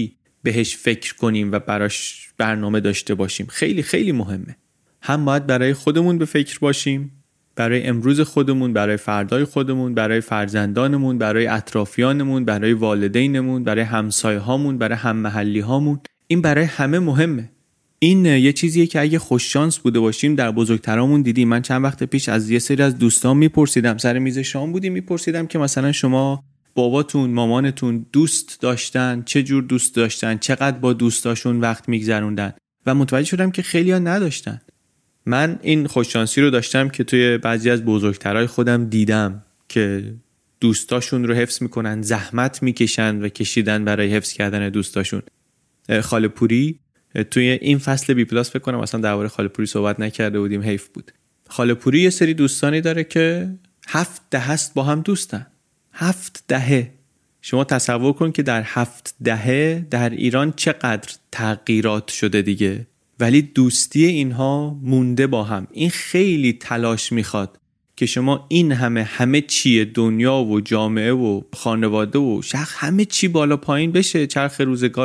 Speaker 5: بهش فکر کنیم و براش برنامه داشته باشیم. خیلی خیلی مهمه. هم باید برای خودمون به فکر باشیم، برای امروز خودمون، برای فردای خودمون، برای فرزندانمون، برای اطرافیانمون، برای والدینمون، برای همسایه‌هامون، برای هم محلی‌هامون. این برای همه مهمه. این یه چیزیه که اگه خوششانس بوده باشیم در بزرگترامون دیدیم. من چند وقت پیش از یه سری از دوستان میپرسیدم، سر میز شام بودیم، میپرسیدم که مثلا شما باباتون، مامانتون دوست داشتن؟ چه جور دوست داشتن؟ چقدر با دوستاشون وقت میگذروندن؟ و متوجه شدم که خیلی‌ها نداشتن. من این خوششانسی رو داشتم که توی بعضی از بزرگترای خودم دیدم که دوستاشون رو حفظ میکنن، زحمت میکشن و کشیدن برای حفظ کردن دوستاشون. خاله پوری توی این فصل بی پلاس فکر کنم اصلا درباره خاله پوری صحبت نکرده بودیم، حیف بود. خاله پوری یه سری دوستانی داره که 7 دهه است با هم دوستن. 7 دهه. شما تصور کن که در 7 دهه در ایران چقدر تغییرات شده دیگه، ولی دوستی اینها مونده با هم. این خیلی تلاش میخواد که شما این همه چیه، دنیا و جامعه و خانواده و شخص، همه چی بالا پایین بشه، چرخ روزگار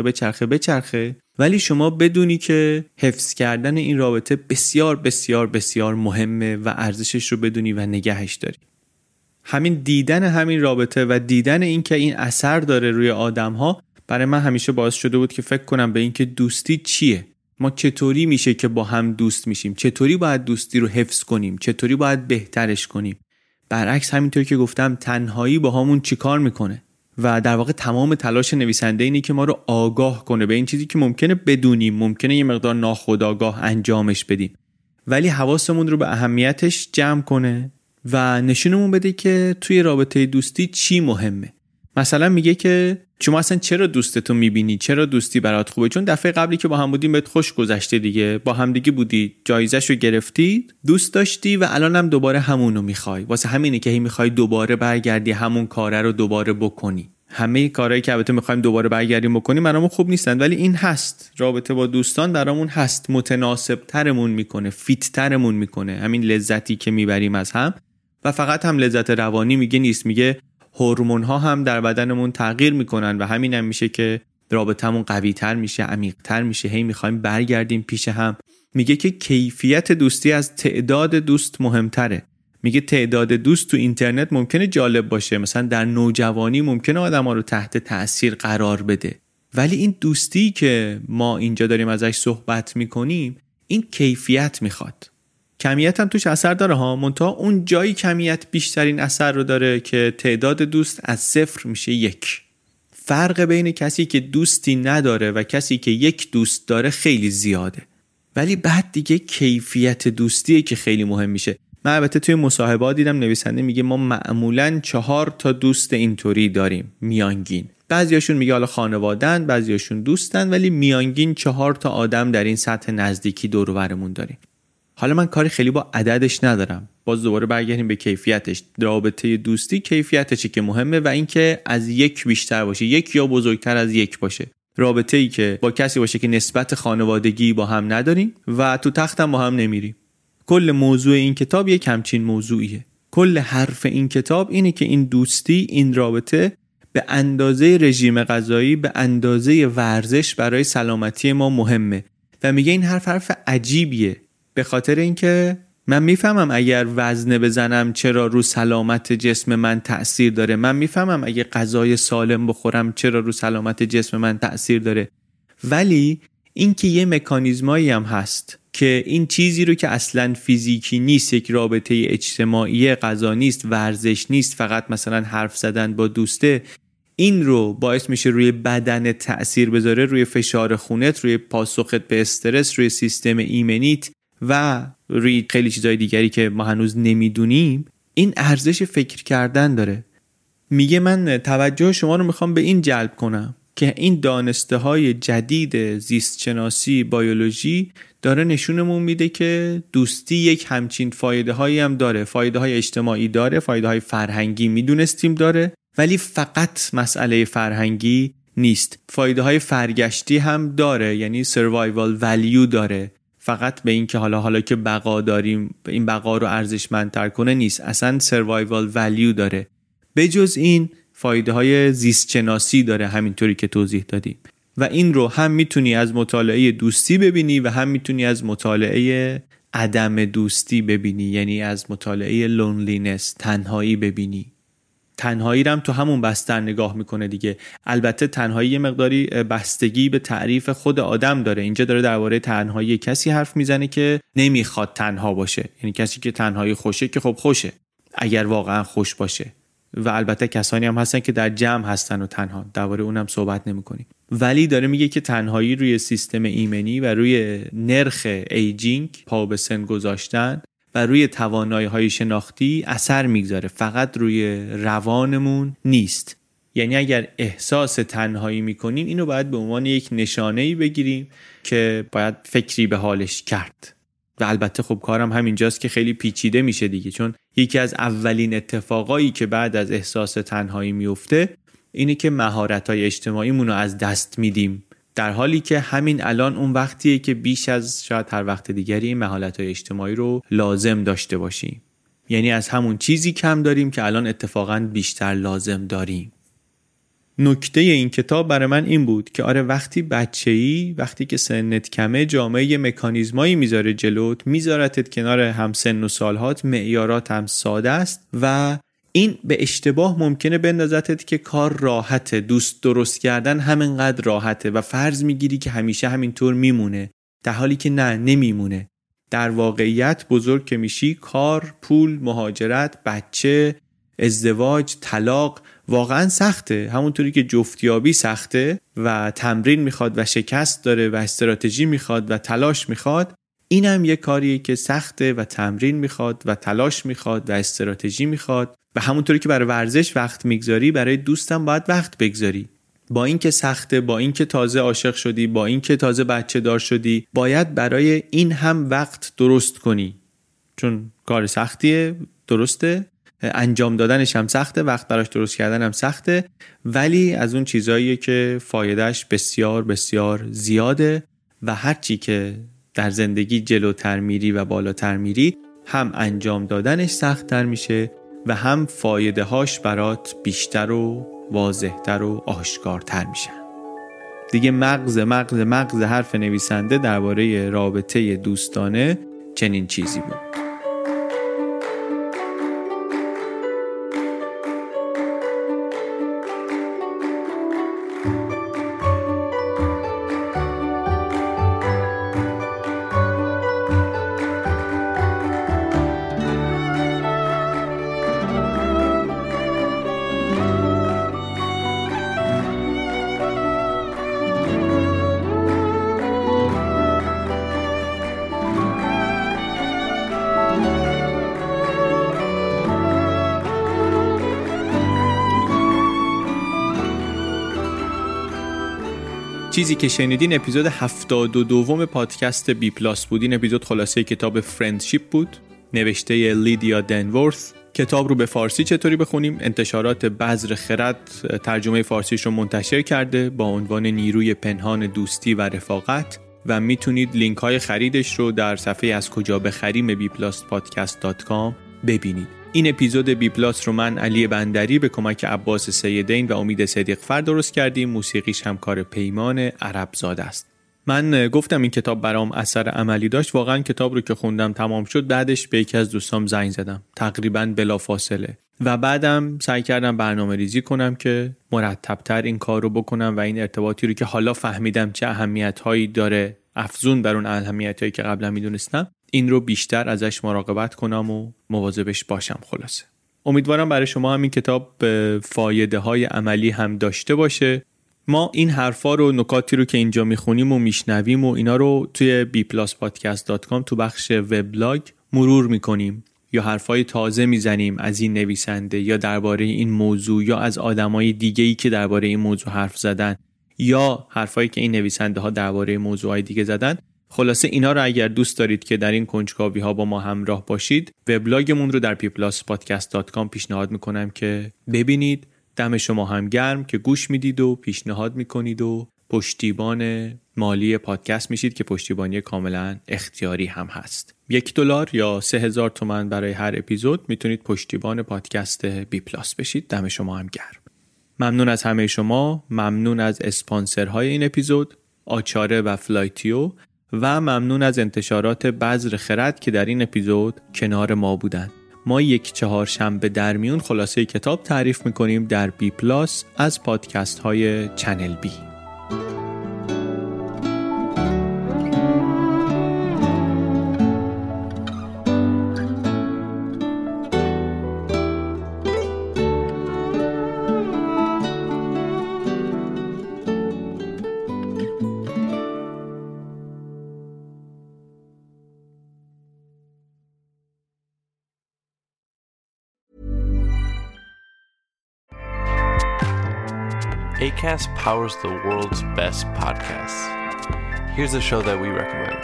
Speaker 5: بچرخه، ولی شما بدونی که حفظ کردن این رابطه بسیار بسیار بسیار مهمه و ارزشش رو بدونی و نگهش داری. همین دیدن همین رابطه و دیدن این که این اثر داره روی آدم‌ها برای من همیشه باعث شده بود که فکر کنم به این که دوستی چیه، ما چطوری میشه که با هم دوست میشیم، چطوری باید دوستی رو حفظ کنیم، چطوری باید بهترش کنیم. برعکس همینطور که گفتم تنهایی با همون چیکار میکنه و در واقع تمام تلاش نویسنده اینه که ما رو آگاه کنه به این چیزی که ممکنه بدونیم، ممکنه یه مقدار ناخودآگاه انجامش بدیم، ولی حواسمون رو به اهمیتش جمع کنه و نشونمون بده که توی رابطه دوستی چی مهمه. مثلا میگه که شما اصلا چرا دوستتون میبینی، چرا دوستی برات خوبه؟ چون دفعه قبلی که با هم بودیم بهت خوش گذشته دیگه، با هم دیگه بودی، جایزه‌شو گرفتی، دوست داشتی و الانم دوباره همونو میخوای. واسه همینه که هی میخوای دوباره برگردی همون کاره رو دوباره بکنی. همه کارهایی که البته میخوایم دوباره برگردیم بکنیم برامون خوب نیستن، ولی این هست. رابطه با دوستان برامون هست، متناسب ترمون میکنه، فیت ترمون میکنه. همین لذتی که میبریم از هم و فقط هم لذت روانی میگه نیست، میگه هورمون ها هم در بدنمون تغییر میکنن و همین هم میشه که رابطمون قوی تر میشه، عمیق تر میشه، هی میخوایم برگردیم پیش هم. میگه که کیفیت دوستی از تعداد دوست مهمتره. میگه تعداد دوست تو اینترنت ممکنه جالب باشه، مثلا در نوجوانی ممکنه آدما رو تحت تأثیر قرار بده، ولی این دوستی که ما اینجا داریم ازش صحبت میکنیم این کیفیت میخواد. کمیت هم توش اثر داره ها، منتها اون جایی کمیت بیشترین اثر رو داره که تعداد دوست از 0 میشه 1. فرق بین کسی که دوستی نداره و کسی که یک دوست داره خیلی زیاده، ولی بعد دیگه کیفیت دوستیه که خیلی مهم میشه. من البته توی مصاحبه‌ها دیدم نویسنده میگه ما معمولاً 4 تا دوست اینطوری داریم میانگین. بعضیاشون میگه حالا خانواده‌ان، بعضیاشون دوستن، ولی میانگین 4 تا آدم در این سطح نزدیکی دور و برمون داریم. حالا من کاری خیلی با عددش ندارم، باز دوباره برگردیم به کیفیتش. رابطه دوستی کیفیتشه که مهمه و اینکه از 1 بیشتر باشه، 1 یا بزرگتر از 1 باشه. رابطه‌ای که با کسی باشه که نسبت خانوادگی با هم نداریم و تو تختم با هم نمیریم. کل موضوع این کتاب یک همچین موضوعیه. کل حرف این کتاب اینه که این دوستی، این رابطه به اندازه رژیم غذایی، به اندازه ورزش برای سلامتی ما مهمه. و میگه این حرف عجیبیه، به خاطر اینکه من میفهمم اگر وزنه بزنم چرا رو سلامت جسم من تأثیر داره، من میفهمم اگه غذای سالم بخورم چرا رو سلامت جسم من تأثیر داره، ولی این که یه مکانیزمایی هم هست که این چیزی رو که اصلاً فیزیکی نیست، یک رابطه اجتماعی، غذا نیست، ورزش نیست، فقط مثلا حرف زدن با دوسته، این رو باعث میشه روی بدن تأثیر بذاره، روی فشار خونت، روی پاسخت به استرس، روی سیستم ایمنیت و روی خیلی چیزای دیگری که ما هنوز نمیدونیم. این ارزش فکر کردن داره. میگه من توجه شما رو میخوام به این جلب کنم که این دانسته های جدید زیست شناسی، بیولوژی داره نشونمون میده که دوستی یک همچین فایده هایی هم داره. فایده های اجتماعی داره، فایده های فرهنگی میدونستیم داره، ولی فقط مسئله فرهنگی نیست. فایده های فرگشتی هم داره، یعنی survival value داره. فقط به این که حالا که بقا داریم این بقا رو ارزشمندتر کنه نیست، اصلا survival value داره. به جز این فایده های زیست شناسی داره، همینطوری که توضیح دادیم. و این رو هم میتونی از مطالعه دوستی ببینی و هم میتونی از مطالعه عدم دوستی ببینی، یعنی از مطالعه لونلینس، تنهایی ببینی. تنهایی رو هم تو همون بستر نگاه میکنه دیگه. البته تنهایی یه مقداری بستگی به تعریف خود آدم داره. اینجا داره درباره تنهایی کسی حرف میزنه که نمیخواد تنها باشه، یعنی کسی که تنهایی خوشه که خب خوشه اگر واقعا خوش باشه، و البته کسانی هم هستن که در جمع هستن و تنها، درباره اونم صحبت نمی‌کنیم. ولی داره میگه که تنهایی روی سیستم ایمنی و روی نرخ ایجینگ، پا به سن گذاشتن و روی توانایی‌های شناختی اثر میگذاره، فقط روی روانمون نیست. یعنی اگر احساس تنهایی میکنیم اینو باید به عنوان یک نشانه‌ای بگیریم که باید فکری به حالش کرد. و البته خب کارم همینجاست که خیلی پیچیده میشه دیگه، چون یکی از اولین اتفاقایی که بعد از احساس تنهایی میفته اینه که مهارت‌های اجتماعیمون رو از دست میدیم، در حالی که همین الان اون وقتیه که بیش از شاید هر وقت دیگری این مهارت‌های اجتماعی رو لازم داشته باشیم. یعنی از همون چیزی کم داریم که الان اتفاقاً بیشتر لازم داریم. نکته این کتاب برای من این بود که آره وقتی بچه‌ای، وقتی که سنت کمه، جامعه یه مکانیزمایی میذاره جلوت، میذارتت کنار همسن و سالهات، معیارات هم ساده است و این به اشتباه ممکنه بندازتت که کار راحته، دوست درست کردن همینقدر راحته و فرض میگیری که همیشه همینطور میمونه، در حالی که نه، نمیمونه. در واقعیت بزرگ که میشی، کار، پول، مهاجرت، بچه، ازدواج، طلاق واقعا سخته. همونطوری که جفتیابی سخته و تمرین میخواد و شکست داره و استراتژی میخواد و تلاش میخواد، اینم یه کاریه که سخته و تمرین میخواد و تلاش میخواد و استراتژی میخواد. و همونطوری که برای ورزش وقت میگذاری، برای دوستم باید وقت بگذاری. با این که سخته، با این که تازه عاشق شدی، با این که تازه بچه دار شدی، باید برای این هم وقت درست کنی، چون کار سختیه، درسته، انجام دادنش هم سخته، وقت براش درست کردن هم سخته، ولی از اون چیزاییه که فایدهش بسیار بسیار زیاده و هرچی که در زندگی جلوتر میری و بالاتر میری، هم انجام دادنش سخت‌تر میشه و هم فایده هاش برات بیشتر و واضح‌تر و آشکارتر میشن. دیگه مغز حرف نویسنده درباره رابطه دوستانه چنین چیزی بود. چیزی که شنیدین اپیزود 72 پادکست بی پلاس بود. این اپیزود خلاصه کتاب فرندشیپ بود، نوشته لیدیا دنورث. کتاب رو به فارسی چطوری بخونیم؟ انتشارات بذر خرد ترجمه فارسیش رو منتشر کرده با عنوان نیروی پنهان دوستی و رفاقت و میتونید لینک های خریدش رو در صفحه از کجا بخریم bpluspodcast.com ببینید. این اپیزود بی پلاس رو من علی بندری به کمک عباس سیدین و امید صدیقفر درست کردیم. موسیقیش هم کار پیمان عربزاده است. من گفتم این کتاب برام اثر عملی داشت. واقعا کتاب رو که خوندم تمام شد، بعدش به یکی از دوستام زنگ زدم تقریبا بلافاصله و بعدم سعی کردم برنامه ریزی کنم که مرتب‌تر این کار رو بکنم و این ارتباطی رو که حالا فهمیدم چه اهمیت‌هایی داره، افزون بر اون اهمیت‌هایی که قبلا میدونستم، این رو بیشتر ازش مراقبت کنم و مواظبش باشم. خلاصه امیدوارم برای شما هم این کتاب فایده‌های عملی هم داشته باشه. ما این حرفا رو، نکاتی رو که اینجا میخونیم و میشنویم و اینا رو توی bpluspodcast.com تو بخش وبلاگ مرور میکنیم، یا حرفای تازه میزنیم از این نویسنده یا درباره این موضوع یا از آدمای دیگه‌ای که درباره این موضوع حرف زدن یا حرفایی که این نویسنده ها درباره موضوعای دیگه زدن. خلاصه اینا رو اگر دوست دارید که در این کنجکاوی ها با ما همراه باشید، وبلاگمون رو در bpluspodcast.com پیشنهاد میکنم که ببینید. دم شما هم گرم که گوش میدید و پیشنهاد میکنید و پشتیبان مالی پادکست میشید که پشتیبانی کاملا اختیاری هم هست. $1 یا 3000 تومان برای هر اپیزود میتونید پشتیبان پادکست بی پلاس بشید. دم شما هم گرم. ممنون از همه شما، ممنون از اسپانسرهای این اپیزود، آچاره و فلایتیو، و ممنون از انتشارات بذر خرد که در این اپیزود کنار ما بودند. ما یک چهارشنبه در میون خلاصه کتاب تعریف میکنیم در بی پلاس از پادکست های چنل بی.
Speaker 6: Acast powers the world's best podcasts. Here's a show that we recommend.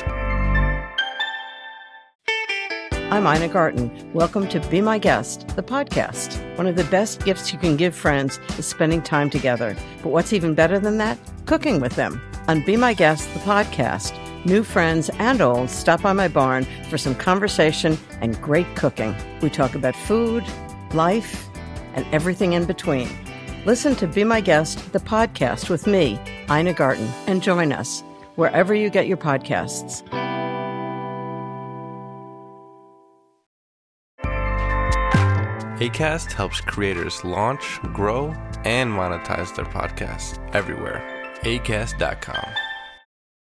Speaker 7: I'm Ina Garten. Welcome to Be My Guest, the podcast. One of the best gifts you can give friends is spending time together. But what's even better than that? Cooking with them. On Be My Guest, the podcast, new friends and old stop by my barn for some conversation and great cooking. We talk about food, life, and everything in between. Listen to Be My Guest, the podcast with me, Ina Garten, and join us wherever you get your podcasts.
Speaker 6: Acast helps creators launch, grow, and monetize their podcasts everywhere. Acast.com.